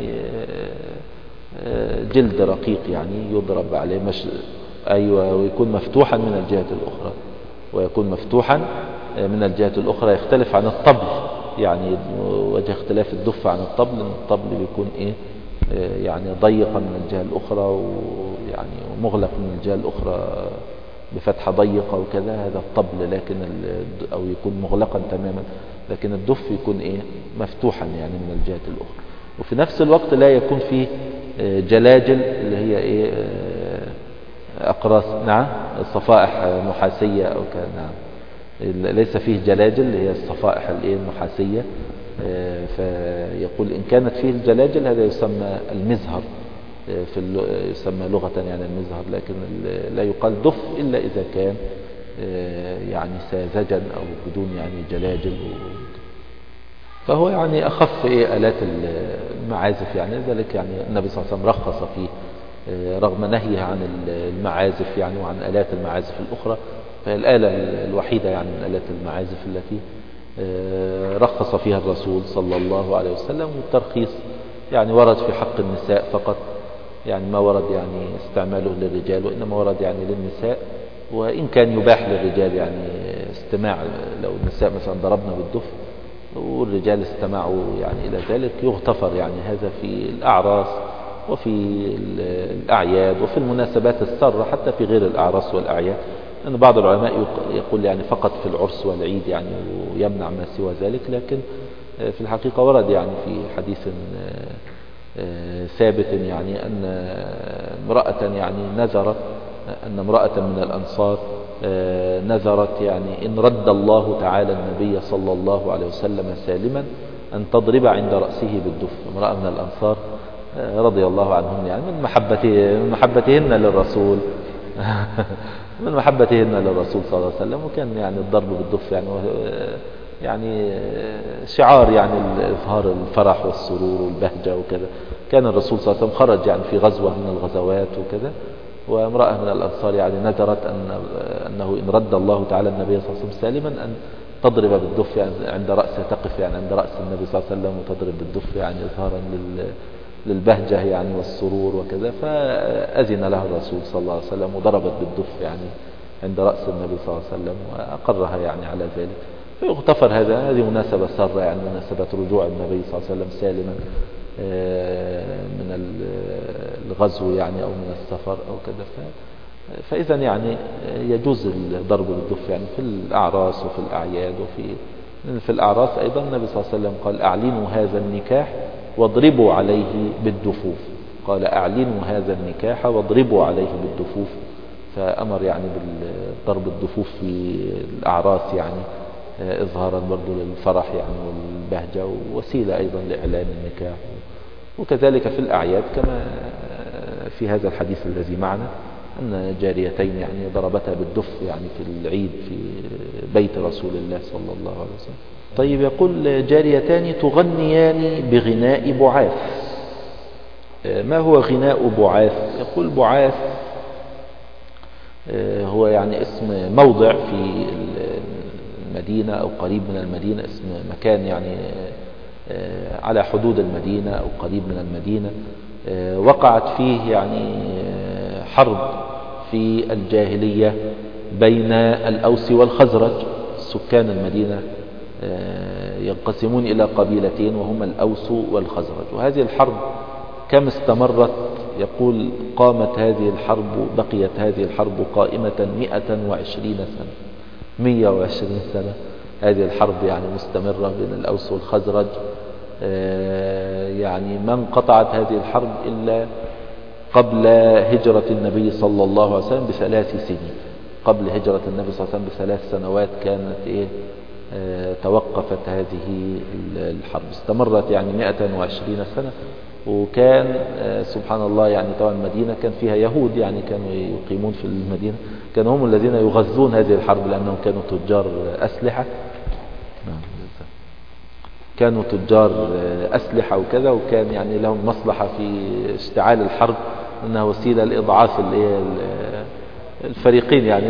جلد رقيق يعني يضرب عليه أيوة، ويكون مفتوحا من الجهة الأخرى، ويكون مفتوحا من الجهة الأخرى. يختلف عن الطبل، يعني وجه اختلاف الدف عن الطبل، ان الطبل بيكون يعني ضيقا من الجهة الأخرى ويعني مغلق من الجهة الأخرى بفتحة ضيقة وكذا، هذا الطبل. لكن أو يكون مغلقا تماما، لكن الدف يكون مفتوحا يعني من الجهة الأخرى. وفي نفس الوقت لا يكون فيه جلاجل اللي هي أقراص، نعم، صفائح نحاسية أو نعم، ليس فيه جلاجل اللي هي الصفائح النحاسية. فيقول إن كانت فيه الجلاجل هذا يسمى المزهر، يسمى لغة يعني المزهر، لكن لا يقال دف إلا إذا كان يعني ساذجا أو بدون يعني جلاجل. فهو يعني أخف آلات المعازف يعني، ذلك يعني النبي صلى الله عليه وسلم رخص فيه رغم نهيه عن المعازف يعني وعن آلات المعازف الأخرى. فهي الآلة الوحيدة يعني من آلات المعازف التي رخص فيها الرسول صلى الله عليه وسلم. والترخيص يعني ورد في حق النساء فقط، يعني ما ورد يعني استعماله للرجال، وإنما ورد يعني للنساء. وإن كان يباح للرجال يعني استماع، لو النساء مثلا ضربنا بالدف والرجال استمعوا يعني إلى ذلك يغتفر يعني هذا في الأعراس وفي الأعياد وفي المناسبات السارة، حتى في غير الأعراس والأعياد. لأن بعض العلماء يقول يعني فقط في العرس والعيد يعني ويمنع ما سوى ذلك، لكن في الحقيقة ورد يعني في حديث ثابت يعني أن امرأة يعني نذرت، أن امرأة من الأنصار نذرت يعني إن رد الله تعالى النبي صلى الله عليه وسلم سالما أن تضرب عند رأسه بالدف. امرأة من الأنصار رضي الله عنهم يعني من محبتهن للرسول من محبتهن للرسول صلى الله عليه وسلم، وكان يعني الضرب بالدف يعني شعار يعني إظهار الفرح والسرور والبهجة وكذا. كان الرسول صلى الله عليه وسلم خرج يعني في غزوة من الغزوات وكذا، وامرأة من الأنصار يعني نذرت أنه إن رد الله تعالى النبي صلى الله عليه وسلم سالما أن تضرب بالدف يعني عند رأسه، تقف يعني عند رأس النبي صلى الله عليه وسلم وتضرب بالدف يعني إظهارا للبهجة يعني والسرور وكذا. فأذن لها الرسول صلى الله عليه وسلم وضربت بالدف يعني عند رأس النبي صلى الله عليه وسلم وأقرها يعني على ذلك. فيغتفر هذه مناسبة سارة يعني مناسبة رجوع النبي صلى الله عليه وسلم سالما من الغزو يعني أو من السفر أو كذا. فإذا يعني يجوز الضرب بالدف يعني في الأعراس وفي الأعياد. في الأعراس أيضا النبي صلى الله عليه وسلم قال أعلنوا هذا النكاح واضربوا عليه بالدفوف. قال أعلنوا هذا النكاح واضربوا عليه بالدفوف. فأمر يعني بالضرب الدفوف في الأعراس يعني إظهارا برضو للفرح يعني والبهجة، ووسيلة أيضا لإعلان النكاح. وكذلك في الأعياد كما في هذا الحديث الذي معنا أن جاريتين يعني ضربتا بالدف يعني في العيد في بيت رسول الله صلى الله عليه وسلم. طيب يقول جاريتان تغنيان بغناء بعاث. ما هو غناء بعاث؟ يقول بعاث هو يعني اسم موضع في المدينة أو قريب من المدينة، اسم مكان يعني على حدود المدينة أو قريب من المدينة. وقعت فيه يعني حرب في الجاهلية بين الأوس والخزرج. سكان المدينة ينقسمون إلى قبيلتين وهما الأوس والخزرج. وهذه الحرب كم استمرت؟ يقول قامت هذه الحرب، بقيت هذه الحرب قائمة 120 سنة. 120 سنة هذه الحرب يعني مستمرة بين الأوس والخزرج. يعني ما انقطعت هذه الحرب إلا قبل هجرة النبي صلى الله عليه وسلم ب3 سنين. قبل هجرة النبي صلى الله عليه وسلم ب3 سنوات كانت توقفت هذه الحرب. استمرت يعني 120 سنة. وكان سبحان الله يعني طبعا المدينة كان فيها يهود يعني كانوا يقيمون في المدينة، كانوا هم الذين يغذون هذه الحرب لأنهم كانوا تجار أسلحة. كانوا تجار أسلحة وكذا، وكان يعني لهم مصلحة في اشتعال الحرب أنها وسيلة لإضعاف الفريقين يعني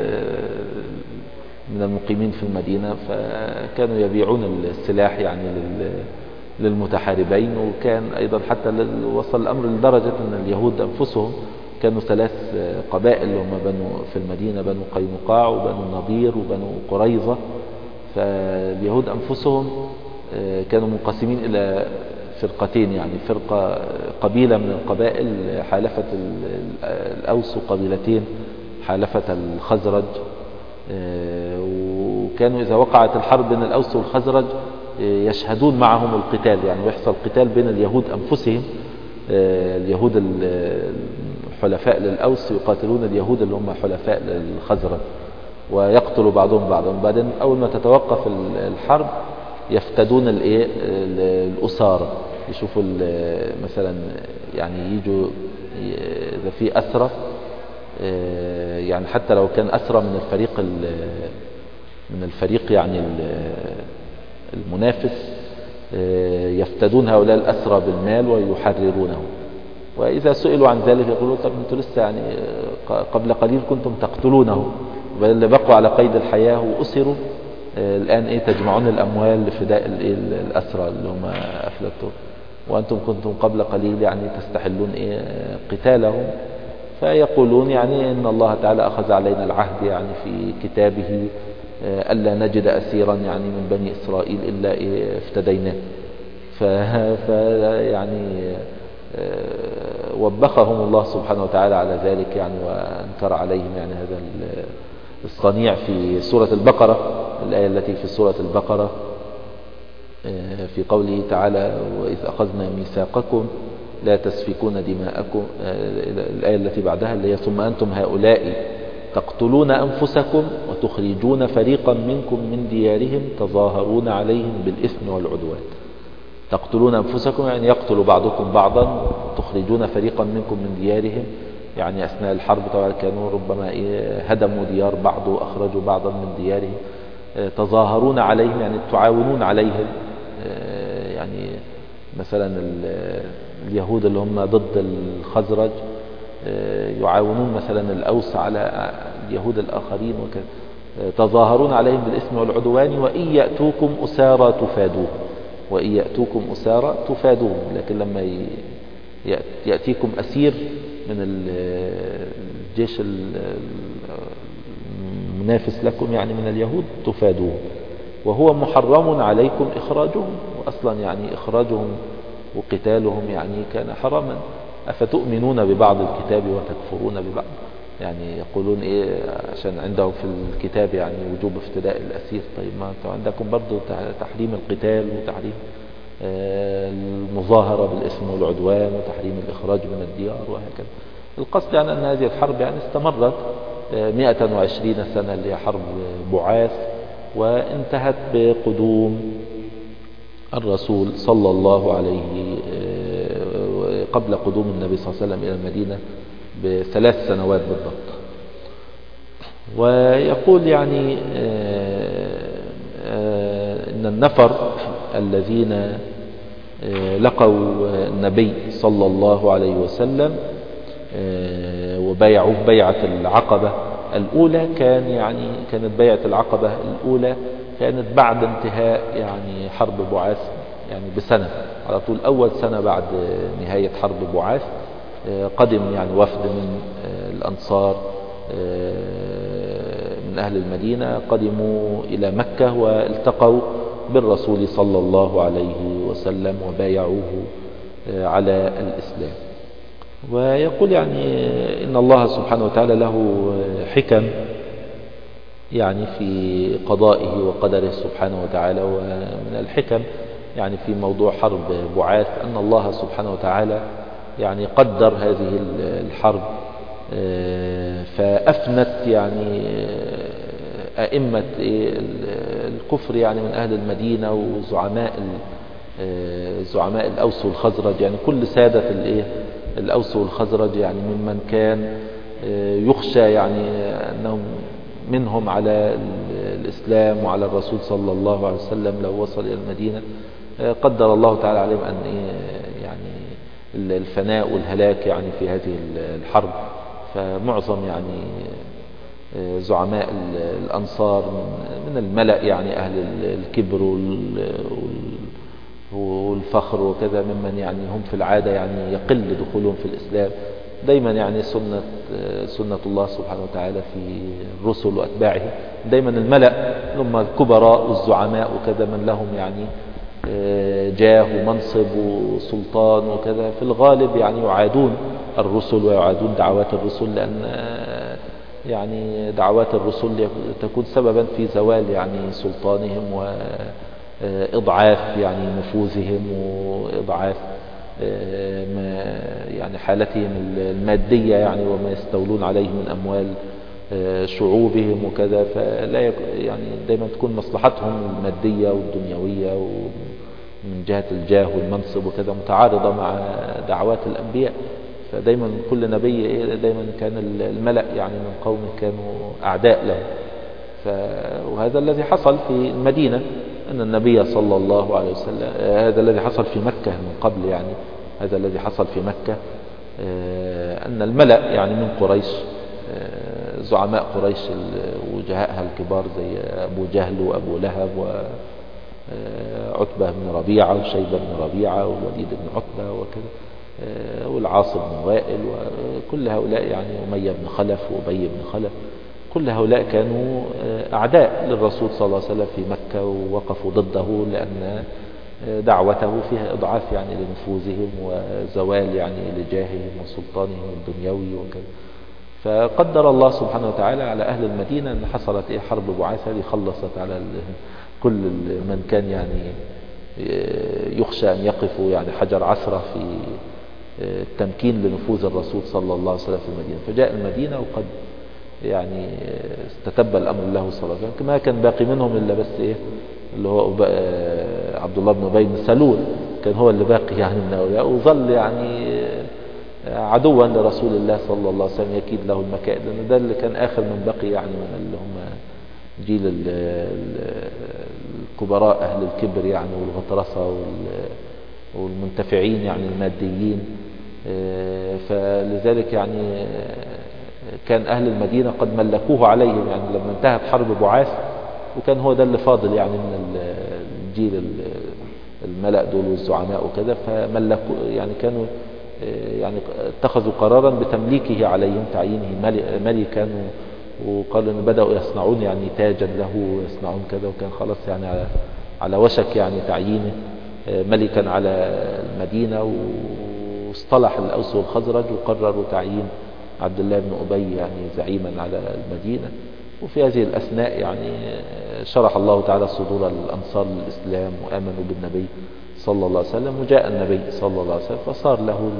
من المقيمين في المدينة. فكانوا يبيعون السلاح يعني للمتحاربين. وكان أيضا حتى وصل الأمر لدرجة أن اليهود أنفسهم كانوا 3 قبائل هم بنو في المدينة، بنو قينقاع وبنو النضير وبنو قريظة. فاليهود أنفسهم كانوا منقسمين إلى فرقتين يعني فرقة قبيلة من القبائل حالفت الأوس وقبيلتين حالفت الخزرج. وكانوا إذا وقعت الحرب بين الأوس والخزرج يشهدون معهم القتال يعني ويحصل قتال بين اليهود أنفسهم. اليهود الحلفاء للأوس يقاتلون اليهود اللي هم حلفاء للخزرج ويقتلوا بعضهم بعضا. وبعدين أول ما تتوقف الحرب يفتدون الأسارة، يشوفوا مثلا يعني يجوا إذا في أسرة يعني حتى لو كان أسرة من الفريق يعني المنافس يفتدون هؤلاء الأسرى بالمال ويحررونه. وإذا سئلوا عن ذلك يقولوا طب أنتم لسه يعني قبل قليل كنتم تقتلونه، اللي بقوا على قيد الحياة وأسروا الآن تجمعون الأموال لفداء الأسرى اللي هم أفلتوا، وأنتم كنتم قبل قليل يعني تستحلون قتالهم. فيقولون يعني إن الله تعالى أخذ علينا العهد يعني في كتابه ألا نجد أسيرا يعني من بني إسرائيل إلا افتديناه. يعني وبخهم الله سبحانه وتعالى على ذلك يعني وأنكر عليهم يعني هذا الصنيع في سورة البقرة. الآية التي في سورة البقرة في قوله تعالى وإذ أخذنا ميثاقكم لا تسفكون دماءكم، الآية التي بعدها اللي هي ثم أنتم هؤلاء تقتلون أنفسكم وتخرجون فريقا منكم من ديارهم تظاهرون عليهم بالإثم والعدوان. تقتلون أنفسكم يعني يقتل بعضكم بعضا، تخرجون فريقا منكم من ديارهم يعني أثناء الحرب طبعا كانوا ربما هدموا ديار بعض وأخرجوا بعضا من ديارهم. تظاهرون عليهم يعني تعاونون عليهم، يعني مثلا اليهود اللي هم ضد الخزرج يعاونون مثلا الأوس على اليهود الآخرين وكذا. تظاهرون عليهم بالإثم والعدوان وإن يأتوكم أسارى تفادوهم، وإن يأتوكم أسارى تفادوهم. لكن لما يأتيكم أسير من الجيش المنافس لكم يعني من اليهود تفادوهم، وهو محرم عليكم إخراجهم. وأصلا يعني إخراجهم وقتالهم يعني كان حراما. أفتؤمنون ببعض الكتاب وتكفرون ببعض، يعني يقولون إيه عشان عندهم في الكتاب يعني وجوب افتداء الأسير. طيب ما أنتم عندكم برضو تحريم القتال وتحريم المظاهرة بالإثم والعدوان وتحريم الإخراج من الديار وهكذا. القصد يعني أن هذه الحرب يعني استمرت 120 سنة اللي هي حرب بعاث، وانتهت بقدوم الرسول صلى الله عليه قبل قدوم النبي صلى الله عليه وسلم إلى المدينة ب3 سنوات بالضبط. ويقول يعني إن النفر الذين لقوا النبي صلى الله عليه وسلم وبايعوه بيعة العقبة الأولى، كانت بيعة العقبة الأولى كانت بعد انتهاء يعني حرب بعاث يعني بسنة، على طول أول سنة بعد نهاية حرب بعاث قدم يعني وفد من الأنصار من أهل المدينة، قدموا إلى مكة والتقوا بالرسول صلى الله عليه وسلم وبايعوه على الإسلام. ويقول يعني إن الله سبحانه وتعالى له حكم يعني في قضائه وقدره سبحانه وتعالى. ومن الحكم يعني في موضوع حرب بعاث أن الله سبحانه وتعالى يعني قدر هذه الحرب فأفنت يعني أئمة الكفر يعني من أهل المدينة وزعماء الأوس والخزرج، يعني كل سادة الأوس والخزرج يعني ممن كان يخشى يعني أنهم منهم على الإسلام وعلى الرسول صلى الله عليه وسلم لو وصل إلى المدينة، قدر الله تعالى عليهم أن يعني الفناء والهلاك يعني في هذه الحرب. فمعظم يعني زعماء الأنصار من الملأ يعني أهل الكبر والفخر وكذا، ممن يعني هم في العادة يعني يقل دخولهم في الإسلام. دايما يعني سنة الله سبحانه وتعالى في الرسل وأتباعه، دايما الملأ هم الكبراء والزعماء وكذا من لهم يعني جاه ومنصب وسلطان وكذا، في الغالب يعني يعادون الرسل ويعادون دعوات الرسل، لأن يعني دعوات الرسل تكون سببا في زوال يعني سلطانهم وإضعاف يعني نفوذهم وإضعاف يعني حالتهم المادية يعني وما يستولون عليه من أموال شعوبهم وكذا. فلا يعني دايما تكون مصلحتهم المادية والدنيوية ومن جهة الجاه والمنصب وكذا متعارضة مع دعوات الأنبياء. فدايما كل نبي دايما كان الملأ يعني من قومه كانوا أعداء له. وهذا الذي حصل في المدينة أن النبي صلى الله عليه وسلم، هذا الذي حصل في مكة من قبل يعني، هذا الذي حصل في مكة أن الملأ يعني من قريش زعماء قريش وجهائها الكبار زي أبو جهل وأبو لهب وعتبة بن ربيعة وشيبة بن ربيعة والوليد بن عتبة وكذا والعاص بن وائل وكل هؤلاء يعني أمية بن خلف وأبي بن خلف، كل هؤلاء كانوا أعداء للرسول صلى الله عليه وسلم في مكة ووقفوا ضده، لأن دعوته فيها إضعاف يعني لنفوذهم وزوال يعني لجاههم وسلطانهم الدنيوي وكذا. فقدر الله سبحانه وتعالى على أهل المدينة أن حصلت حرب بعاث هذه، خلصت على كل من كان يعني يخشى أن يقفوا يعني حجر عثرة في التمكين لنفوذ الرسول صلى الله عليه وسلم في المدينة. فجاء المدينة وقد يعني استتب الأمر له صلى الله عليه وسلم، ما كان باقي منهم إلا بس اللي هو عبد الله بن أبي بن سلول، كان هو اللي باقي يعني من هؤلاء، وظل يعني عدوا لرسول الله صلى الله عليه وسلم يكيد له المكائد، لأن ده اللي كان آخر من بقي يعني من اللي هم جيل الكبراء أهل الكبر يعني والغطرسة والمنتفعين يعني الماديين. فلذلك يعني كان أهل المدينة قد ملكوه عليهم يعني لما انتهت حرب بعاث، وكان هو ده اللي فاضل يعني من الجيل الملأ دول والزعماء وكذا، فملكوا يعني كانوا يعني اتخذوا قرارا بتمليكه عليهم، تعيينه ملكا، وقالوا ان بدأوا يصنعون يعني تاجا له ويصنعون كذا، وكان خلاص يعني على وشك يعني تعيينه ملكا على المدينة واصطلح الأوس والخزرج وقرروا تعيين عبد الله بن أبي يعني زعيما على المدينة. وفي هذه الأثناء يعني شرح الله تعالى صدور الأنصار للإسلام وآمنوا بالنبي صلى الله عليه وسلم، وجاء النبي صلى الله عليه وسلم فصار له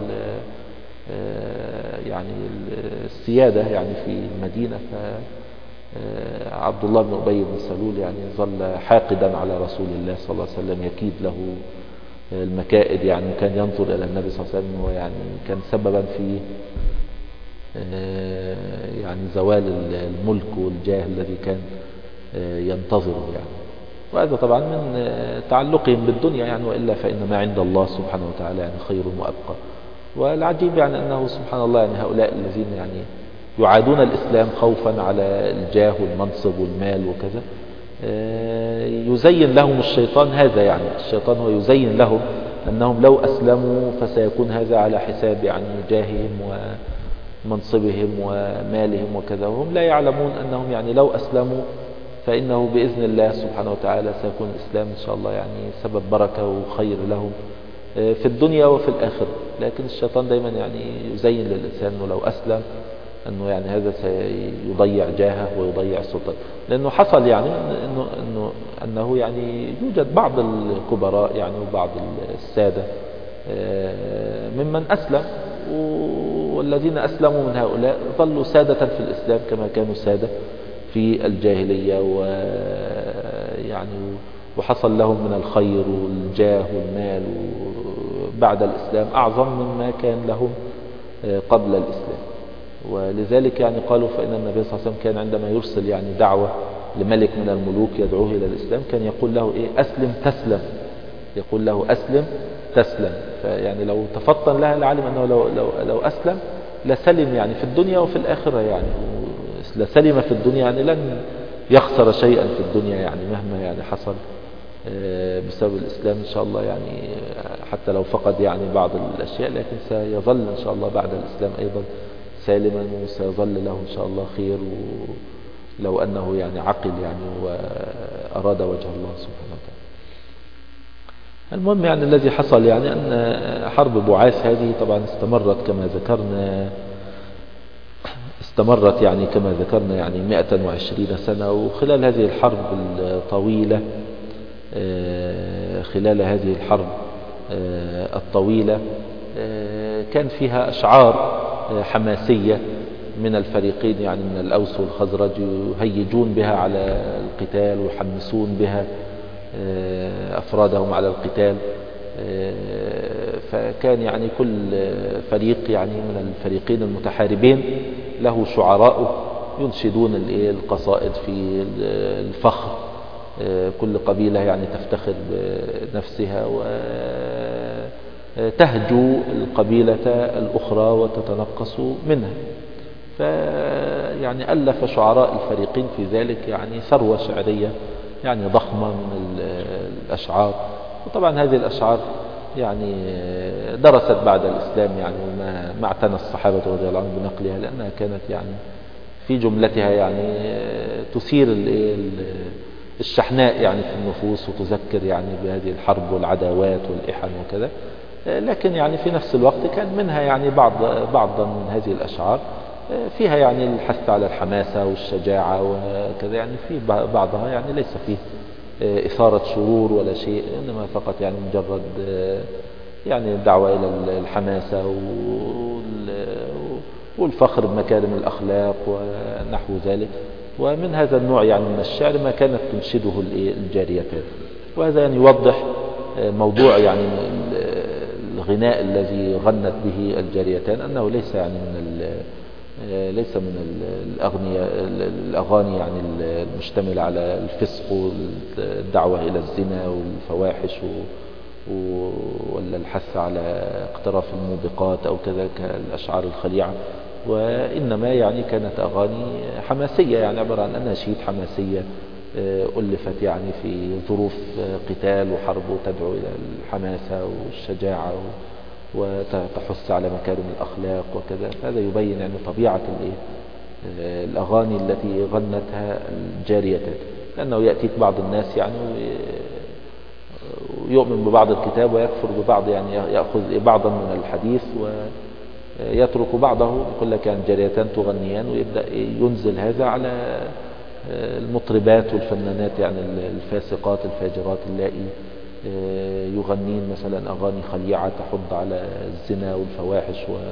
يعني السيادة يعني في المدينة. فعبد الله بن أبي بن سلول يعني ظل حاقدا على رسول الله صلى الله عليه وسلم، يكيد له المكائد يعني، كان ينظر إلى النبي صلى الله عليه وسلم ويعني كان سببا في يعني زوال الملك والجاه الذي كان ينتظره يعني. وهذا طبعا من تعلقهم بالدنيا يعني، وإلا فإن ما عند الله سبحانه وتعالى يعني خير وأبقى. والعجيب يعني أنه سبحان الله يعني هؤلاء الذين يعني يعادون الإسلام خوفا على الجاه والمنصب والمال وكذا، يزين لهم الشيطان هذا، يعني الشيطان هو يزين لهم أنهم لو أسلموا فسيكون هذا على حساب يعني جاههم ومنصبهم ومالهم وكذا، وهم لا يعلمون أنهم يعني لو أسلموا فإنه بإذن الله سبحانه وتعالى سيكون الإسلام إن شاء الله يعني سبب بركة وخير لهم في الدنيا وفي الآخرة. لكن الشيطان دايما يعني يزين للإنسان أنه لو أسلم أنه يعني هذا سيضيع جاهه ويضيع سلطته، لأنه حصل يعني أنه يعني يوجد بعض الكبراء يعني وبعض السادة ممن أسلم، والذين أسلموا من هؤلاء ظلوا سادة في الإسلام كما كانوا سادة في الجاهلية، ويعني وحصل لهم من الخير والجاه والمال بعد الإسلام أعظم مما كان لهم قبل الإسلام. ولذلك يعني قالوا فإن النبي صلى الله عليه وسلم كان عندما يرسل يعني دعوة لملك من الملوك يدعوه إلى الإسلام كان يقول له إيه؟ أسلم تسلم، يقول له أسلم تسلم. فيعني لو تفطن لها لعلم أنه لو أسلم لسلم يعني في الدنيا وفي الآخرة يعني، لسلم في الدنيا يعني لن يخسر شيئا في الدنيا يعني مهما يعني حصل بسبب الإسلام إن شاء الله يعني، حتى لو فقد يعني بعض الأشياء لكن سيظل إن شاء الله بعد الإسلام أيضا سالما، وسيظل له إن شاء الله خير لو أنه يعني عقل يعني وأراد وجه الله سبحانه وتعالى. المهم يعني الذي حصل يعني أن حرب بعاث هذه طبعا استمرت يعني كما ذكرنا يعني 120 سنة. وخلال هذه الحرب الطويلة الطويلة كان فيها أشعار حماسية من الفريقين يعني من الأوس والخزرج يهيجون بها على القتال ويحمسون بها أفرادهم على القتال. فكان يعني كل فريق يعني من الفريقين المتحاربين له شعراء ينشدون القصائد في الفخر، كل قبيلة يعني تفتخر بنفسها وتهجو القبيلة الأخرى وتتنقص منها. فيعني ألف شعراء الفريقين في ذلك يعني ثروة شعرية يعني ضخمة من الأشعار. وطبعا هذه الأشعار يعني درست بعد الإسلام يعني وما اعتنى الصحابة رضي الله عنهم بنقلها، لأنها كانت يعني في جملتها يعني تثير الشحناء يعني في النفوس وتذكر يعني بهذه الحرب والعداوات والإحن وكذا. لكن يعني في نفس الوقت كان منها يعني بعضا من هذه الأشعار فيها يعني الحث على الحماسة والشجاعة وكذا، يعني في بعضها يعني ليس فيه إثارة شرور ولا شيء، إنما فقط يعني مجرد يعني دعوة إلى الحماسة والفخر بمكارم الأخلاق ونحو ذلك. ومن هذا النوع يعني من الشعر ما كانت تنشده الجاريتان. وهذا يعني يوضح موضوع يعني الغناء الذي غنت به الجاريتان أنه ليس يعني من الأغاني يعني المشتملة على الفسق والدعوة إلى الزنا والفواحش ولا الحث على اقتراف الموبقات أو كذا كالأشعار الخليعة، وإنما يعني كانت أغاني حماسية يعني عبارة عن أناشيد حماسية ألفت يعني في ظروف قتال وحرب وتدعو إلى الحماسة والشجاعة وتحث على مكارم الأخلاق وكذا. هذا يبين يعني طبيعة الأغاني التي غنتها الجاريتان، لأنه يأتيك بعض الناس يعني يؤمن ببعض الكتاب ويكفر ببعض، يعني يأخذ بعضا من الحديث ويترك بعضه. يقول لك يعني جاريتان تغنيان، ويبدأ ينزل هذا على المطربات والفنانات يعني الفاسقات الفاجرات اللائي يغنين مثلا أغاني خليعة تحض على الزنا والفواحش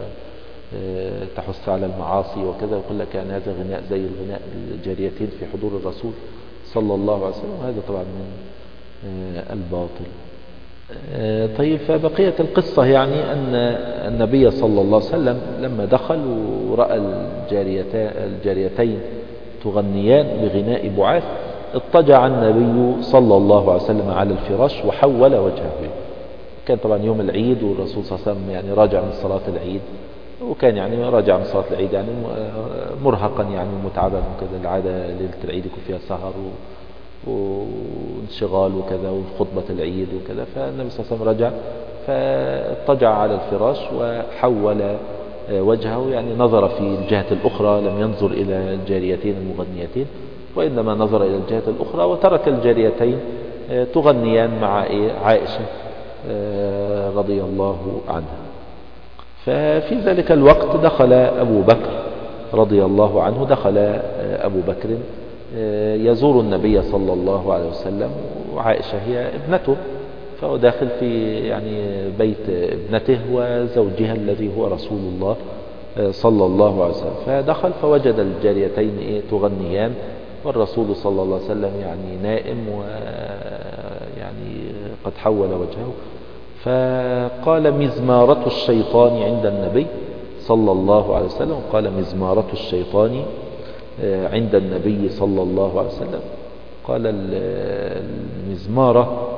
وتحث على المعاصي وكذا. يقول لك يعني هذا غناء زي الغناء الجاريتين في حضور الرسول صلى الله عليه وسلم، وهذا طبعا من الباطل. طيب، فبقية القصة يعني أن النبي صلى الله عليه وسلم لما دخل ورأى الجاريتين تغنيان بغناء بعاث، اضطجع النبي صلى الله عليه وسلم على الفراش وحول وجهه. كان طبعا يوم العيد، والرسول صلى الله عليه وسلم يعني راجع من صلاة العيد، وكان يعني راجع من صلاة العيد يعني مرهقا يعني متعبا وكذا. العادة ليلة العيد يكون فيها سهر وانشغال وكذا وخطبة العيد وكذا. فالنبي صلى الله عليه وسلم رجع فاضطجع على الفراش وحول وجهه، يعني نظر في الجهة الأخرى، لم ينظر إلى الجاريتين المغنيتين، وإنما نظر إلى الجهة الأخرى، وترك الجاريتين تغنيان مع عائشة رضي الله عنها. ففي ذلك الوقت دخل أبو بكر رضي الله عنه، دخل أبو بكر يزور النبي صلى الله عليه وسلم، وعائشة هي ابنته، فهو داخل في يعني بيت ابنته وزوجها الذي هو رسول الله صلى الله عليه وسلم. فدخل فوجد الجاريتين تغنيان، والرسول صلى الله عليه وسلم يعني نائم ويعني قد حول وجهه. فقال مزمارة الشيطان عند النبي صلى الله عليه وسلم، قال مزمارة الشيطان عند النبي صلى الله عليه وسلم. قال المزمارة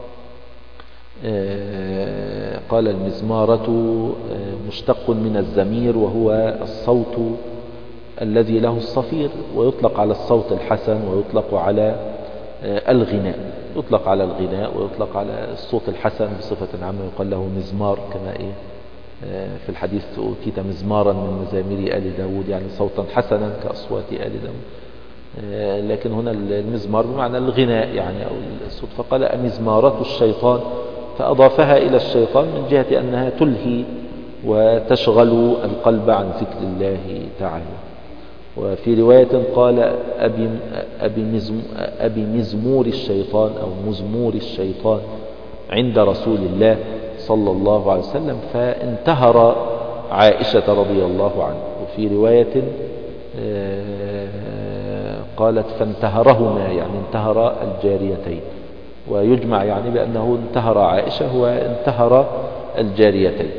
قال المزمارة مشتق من الزمير، وهو الصوت الذي له الصفير، ويطلق على الصوت الحسن، ويطلق على الغناء، يطلق على الغناء ويطلق على الصوت الحسن بصفة عامة، يقال له مزمار، كما في الحديث أوتيت مزمارا من مزامير آل داود، يعني صوتا حسنا كأصوات آل داود. لكن هنا المزمار بمعنى الغناء يعني أو الصوت. فقال أمزمارة الشيطان، فأضافها إلى الشيطان من جهة أنها تلهي وتشغل القلب عن ذكر الله تعالى. وفي رواية قال أبي مزمور الشيطان أو مزمور الشيطان عند رسول الله صلى الله عليه وسلم، فانتهر عائشة رضي الله عنها. وفي رواية قالت فانتهرهما، يعني انتهر الجاريتين، ويجمع يعني بأنه انتهر عائشة وانتهر الجاريتين.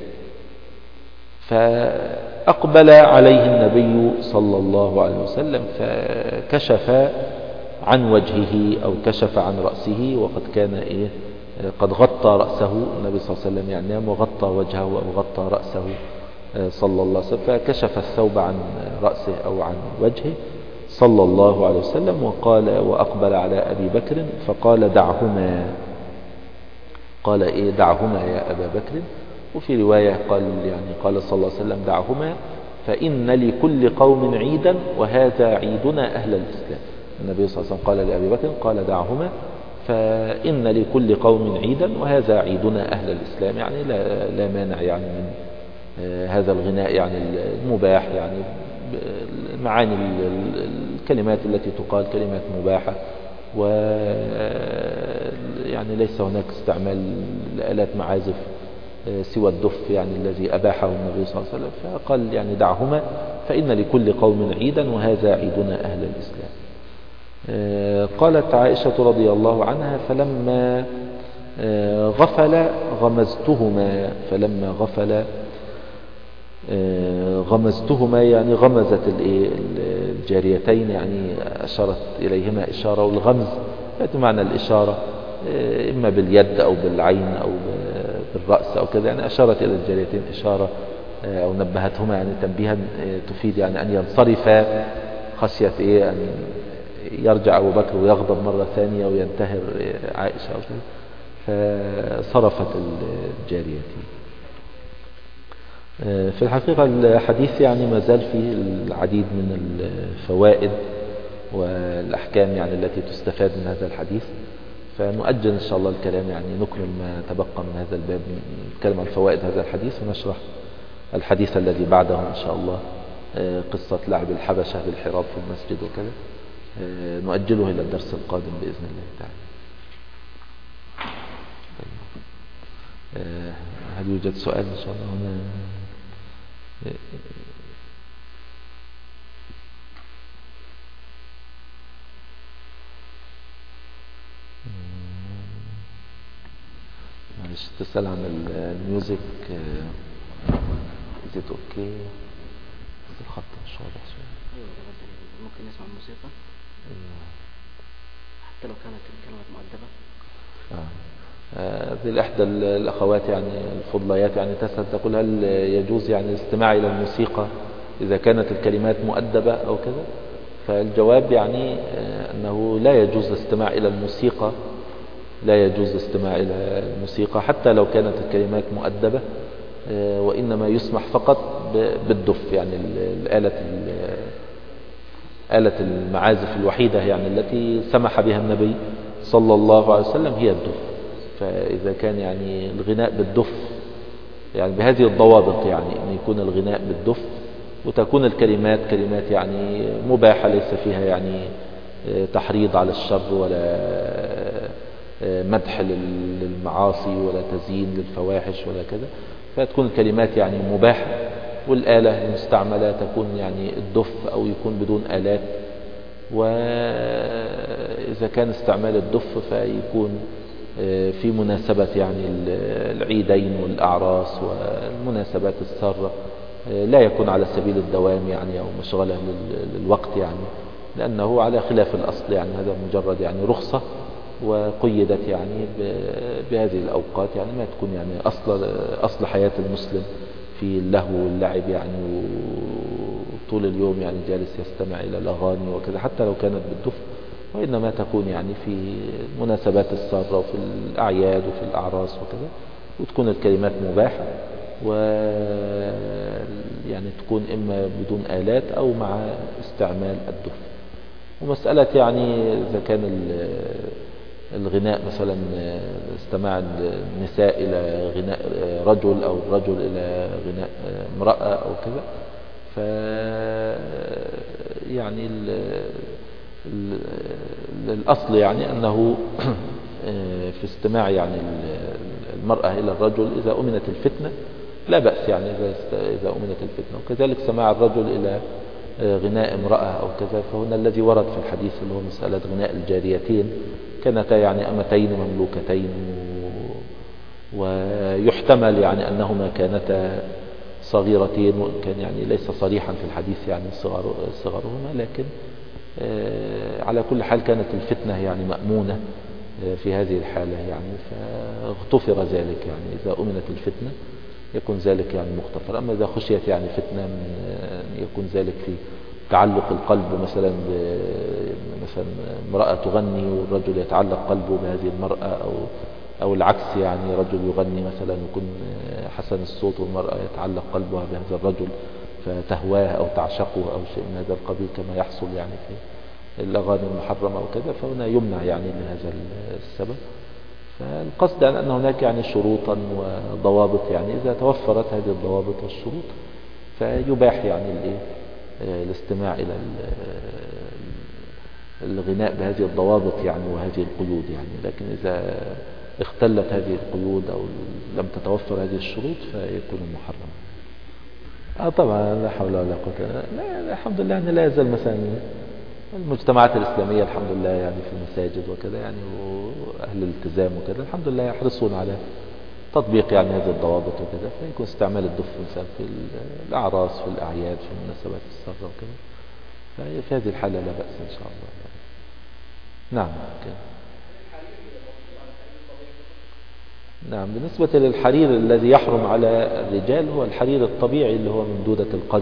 فأقبل عليه النبي صلى الله عليه وسلم فكشف عن وجهه أو كشف عن رأسه، وقد كان قد غطى رأسه النبي صلى الله عليه وسلم، يعني نام وغطى وجهه أو غطى رأسه صلى الله عليه وسلم، فكشف الثوب عن رأسه أو عن وجهه صلى الله عليه وسلم. وقال وأقبل على أبي بكر فقال دعهما، قال دعهما يا أبا بكر. وفي رواية قال صلى الله عليه وسلم دعهما فإن لكل قوم عيدا وهذا عيدنا أهل الإسلام. النبي صلى الله عليه وسلم قال لأبي بكر قال دعهما فإن لكل قوم عيدا وهذا عيدنا أهل الإسلام، يعني لا مانع يعني من هذا الغناء يعني المباح، يعني معاني الكلمات التي تقال كلمات مباحة، ويعني ليس هناك استعمال آلات معازف سوى الدف يعني الذي أباحه النبي صلى الله عليه وسلم. فقال يعني دعهما فإن لكل قوم عيدا وهذا عيدنا أهل الإسلام. قالت عائشة رضي الله عنها فلما غفل غمزتهما، فلما غفل غمزتهما يعني غمزت الجاريتين، يعني أشارت إليهما إشارة، والغمز بمعنى الإشارة إما باليد أو بالعين أو بالرأس أو كذا، يعني أشارت إلى الجاريتين إشارة أو نبهتهما يعني تنبيها تفيد يعني أن ينصرفا، خشية أن يرجع أبو بكر ويغضب مرة ثانية وينتهر عائشة أو شيء، فصرفت الجاريتين. في الحقيقة الحديث يعني ما زال فيه العديد من الفوائد والأحكام يعني التي تستفاد من هذا الحديث. فنؤجل إن شاء الله الكلام، يعني نكمل ما تبقى من هذا الباب، نتكلم عن فوائد هذا الحديث ونشرح الحديث الذي بعده إن شاء الله، قصة لعب الحبشة بالحراب في المسجد وكذا، نؤجله إلى الدرس القادم بإذن الله تعالى. هل يوجد سؤال إن شاء الله هنا؟ معلش تسأل عن الميوزك، is it okay؟ الخط مش واضح شوية. ممكن نسمع الموسيقى حتى لو كانت الكلمات مؤدبة. هذه إحدى الأخوات يعني الفضليات يعني تسأل تقول هل يجوز يعني الاستماع إلى الموسيقى إذا كانت الكلمات مؤدبة أو كذا؟ فالجواب يعني أنه لا يجوز الاستماع إلى الموسيقى، لا يجوز الاستماع إلى الموسيقى حتى لو كانت الكلمات مؤدبة، وإنما يسمح فقط بالدف، يعني آلة المعازف الوحيدة يعني التي سمح بها النبي صلى الله عليه وسلم هي الدف. فإذا كان يعني الغناء بالدف يعني بهذه الضوابط، يعني أن يكون الغناء بالدف وتكون الكلمات كلمات يعني مباحة ليس فيها يعني تحريض على الشر ولا مدح للمعاصي ولا تزيين للفواحش ولا كذا، فتكون الكلمات يعني مباحة، والآلة المستعملة تكون يعني الدف أو يكون بدون آلات. وإذا كان استعمال الدف فيكون في مناسبة يعني العيدين والأعراس والمناسبات السارة، لا يكون على سبيل الدوام يعني أو مشغلة للوقت يعني، لأنه على خلاف الأصل يعني هذا مجرد يعني رخصة وقيدت يعني بهذه الأوقات، يعني ما تكون يعني أصل حياة المسلم في اللهو واللعب يعني وطول اليوم يعني جالس يستمع إلى الأغاني وكذا حتى لو كانت بالدف، وإنما تكون يعني في مناسبات السارة وفي الأعياد وفي الأعراس وكذا، وتكون الكلمات مباحة ويعني تكون إما بدون آلات أو مع استعمال الدف. ومسألة يعني إذا كان الغناء مثلا استماع النساء إلى غناء رجل أو الرجل إلى غناء امرأة أو كذا، ف يعني الأصل يعني أنه في استماع يعني المرأة إلى الرجل إذا أمنت الفتنة لا بأس، يعني إذا أمنت الفتنة، وكذلك سماع الرجل إلى غناء امرأة أو كذا. فهنا الذي ورد في الحديث اللي هو مسألة غناء الجاريتين كانتا يعني أمتين مملوكتين، ويحتمل يعني أنهما كانتا صغيرتين، وإن كان يعني ليس صريحا في الحديث يعني صغرهما، لكن على كل حال كانت الفتنة يعني مأمونة في هذه الحالة يعني، فاغتفر ذلك يعني إذا أمنت الفتنة يكون ذلك يعني مغتفر. أما إذا خشيت يعني فتنة يكون ذلك في تعلق القلب مثلا مثلا امرأة تغني والرجل يتعلق قلبه بهذه المرأة، أو العكس يعني رجل يغني مثلا يكون حسن الصوت والمرأة يتعلق قلبها بهذا الرجل فتهواه أو تعشقه أو شيء من هذا القبيل كما يحصل يعني في الأغاني المحرمة وكذا، فهنا يمنع يعني لهذا السبب. فالقصد أن هناك يعني شروطا وضوابط، يعني إذا توفرت هذه الضوابط والشروط فيباح يعني الاستماع إلى الغناء بهذه الضوابط يعني وهذه القيود يعني. لكن إذا اختلت هذه القيود أو لم تتوفر هذه الشروط فيكون محرما. طبعا لا حول ولا قوة، الحمد لله يعني لا يزال مثلا المجتمعات الإسلامية الحمد لله يعني في المساجد وكذا يعني وأهل الالتزام وكذا الحمد لله يحرصون على تطبيق يعني هذه الضوابط وكذا، فيكون استعمال الدف مثلا في الأعراس في الأعياد في المناسبات السارة وكذا، ففي هذه الحالة لا بأس إن شاء الله. نعم نعم. بالنسبة للحرير الذي يحرم على الرجال هو الحرير الطبيعي اللي هو من دودة القز،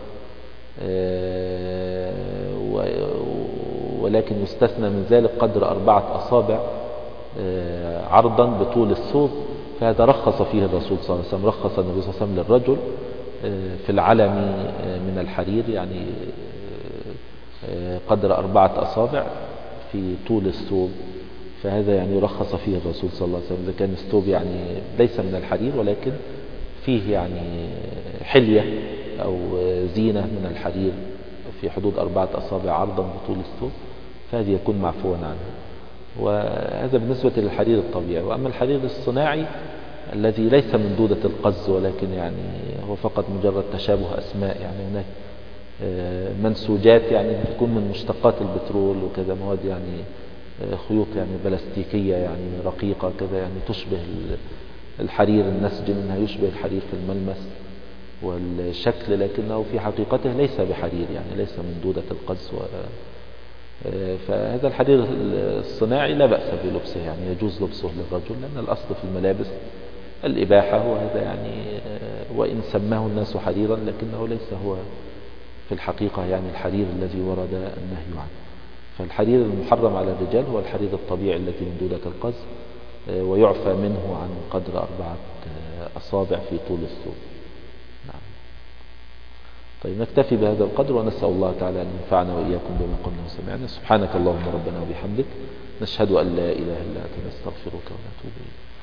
ولكن يستثنى من ذلك قدر 4 أصابع عرضا بطول الثوب، فهذا رخص فيه الرسول صلى الله عليه وسلم، رخص النبي صلى الله عليه وسلم للرجل في العلم من الحرير يعني قدر 4 أصابع في طول الثوب فهذا يعني رخص فيه الرسول صلى الله عليه وسلم. إذا كان الثوب يعني ليس من الحرير ولكن فيه يعني حلية أو زينة من الحرير في حدود 4 أصابع عرضا بطول الثوب، فهذه يكون معفوا عنه. وهذا بالنسبة للحرير الطبيعي. وأما الحرير الصناعي الذي ليس من دودة القز ولكن يعني هو فقط مجرد تشابه أسماء، يعني هناك منسوجات يعني تكون من مشتقات البترول وكذا، مواد يعني خيوط يعني بلاستيكية يعني رقيقة كذا، يعني تشبه الحرير، النسج منها يشبه الحرير في الملمس والشكل، لكنه في حقيقته ليس بحرير، يعني ليس من دودة القز. فهذا الحرير الصناعي لا بأس بلبسه، يعني يجوز لبسه للرجل، لأن الأصل في الملابس الإباحة، وهذا يعني وإن سماه الناس حريرا لكنه ليس هو في الحقيقة يعني الحرير الذي ورد النهي عنه. فالحرير المحرم على الرجال هو الحرير الطبيعي الذي من دودة القز، ويعفى منه عن قدر 4 أصابع في طول الثوب. نعم. طيب نكتفي بهذا القدر، ونسأل الله تعالى أن ينفعنا وإياكم بما قلنا وسمعنا. سبحانك اللهم ربنا وبحمدك، نشهد أن لا إله إلا أنت، نستغفرك ونتوب إليك.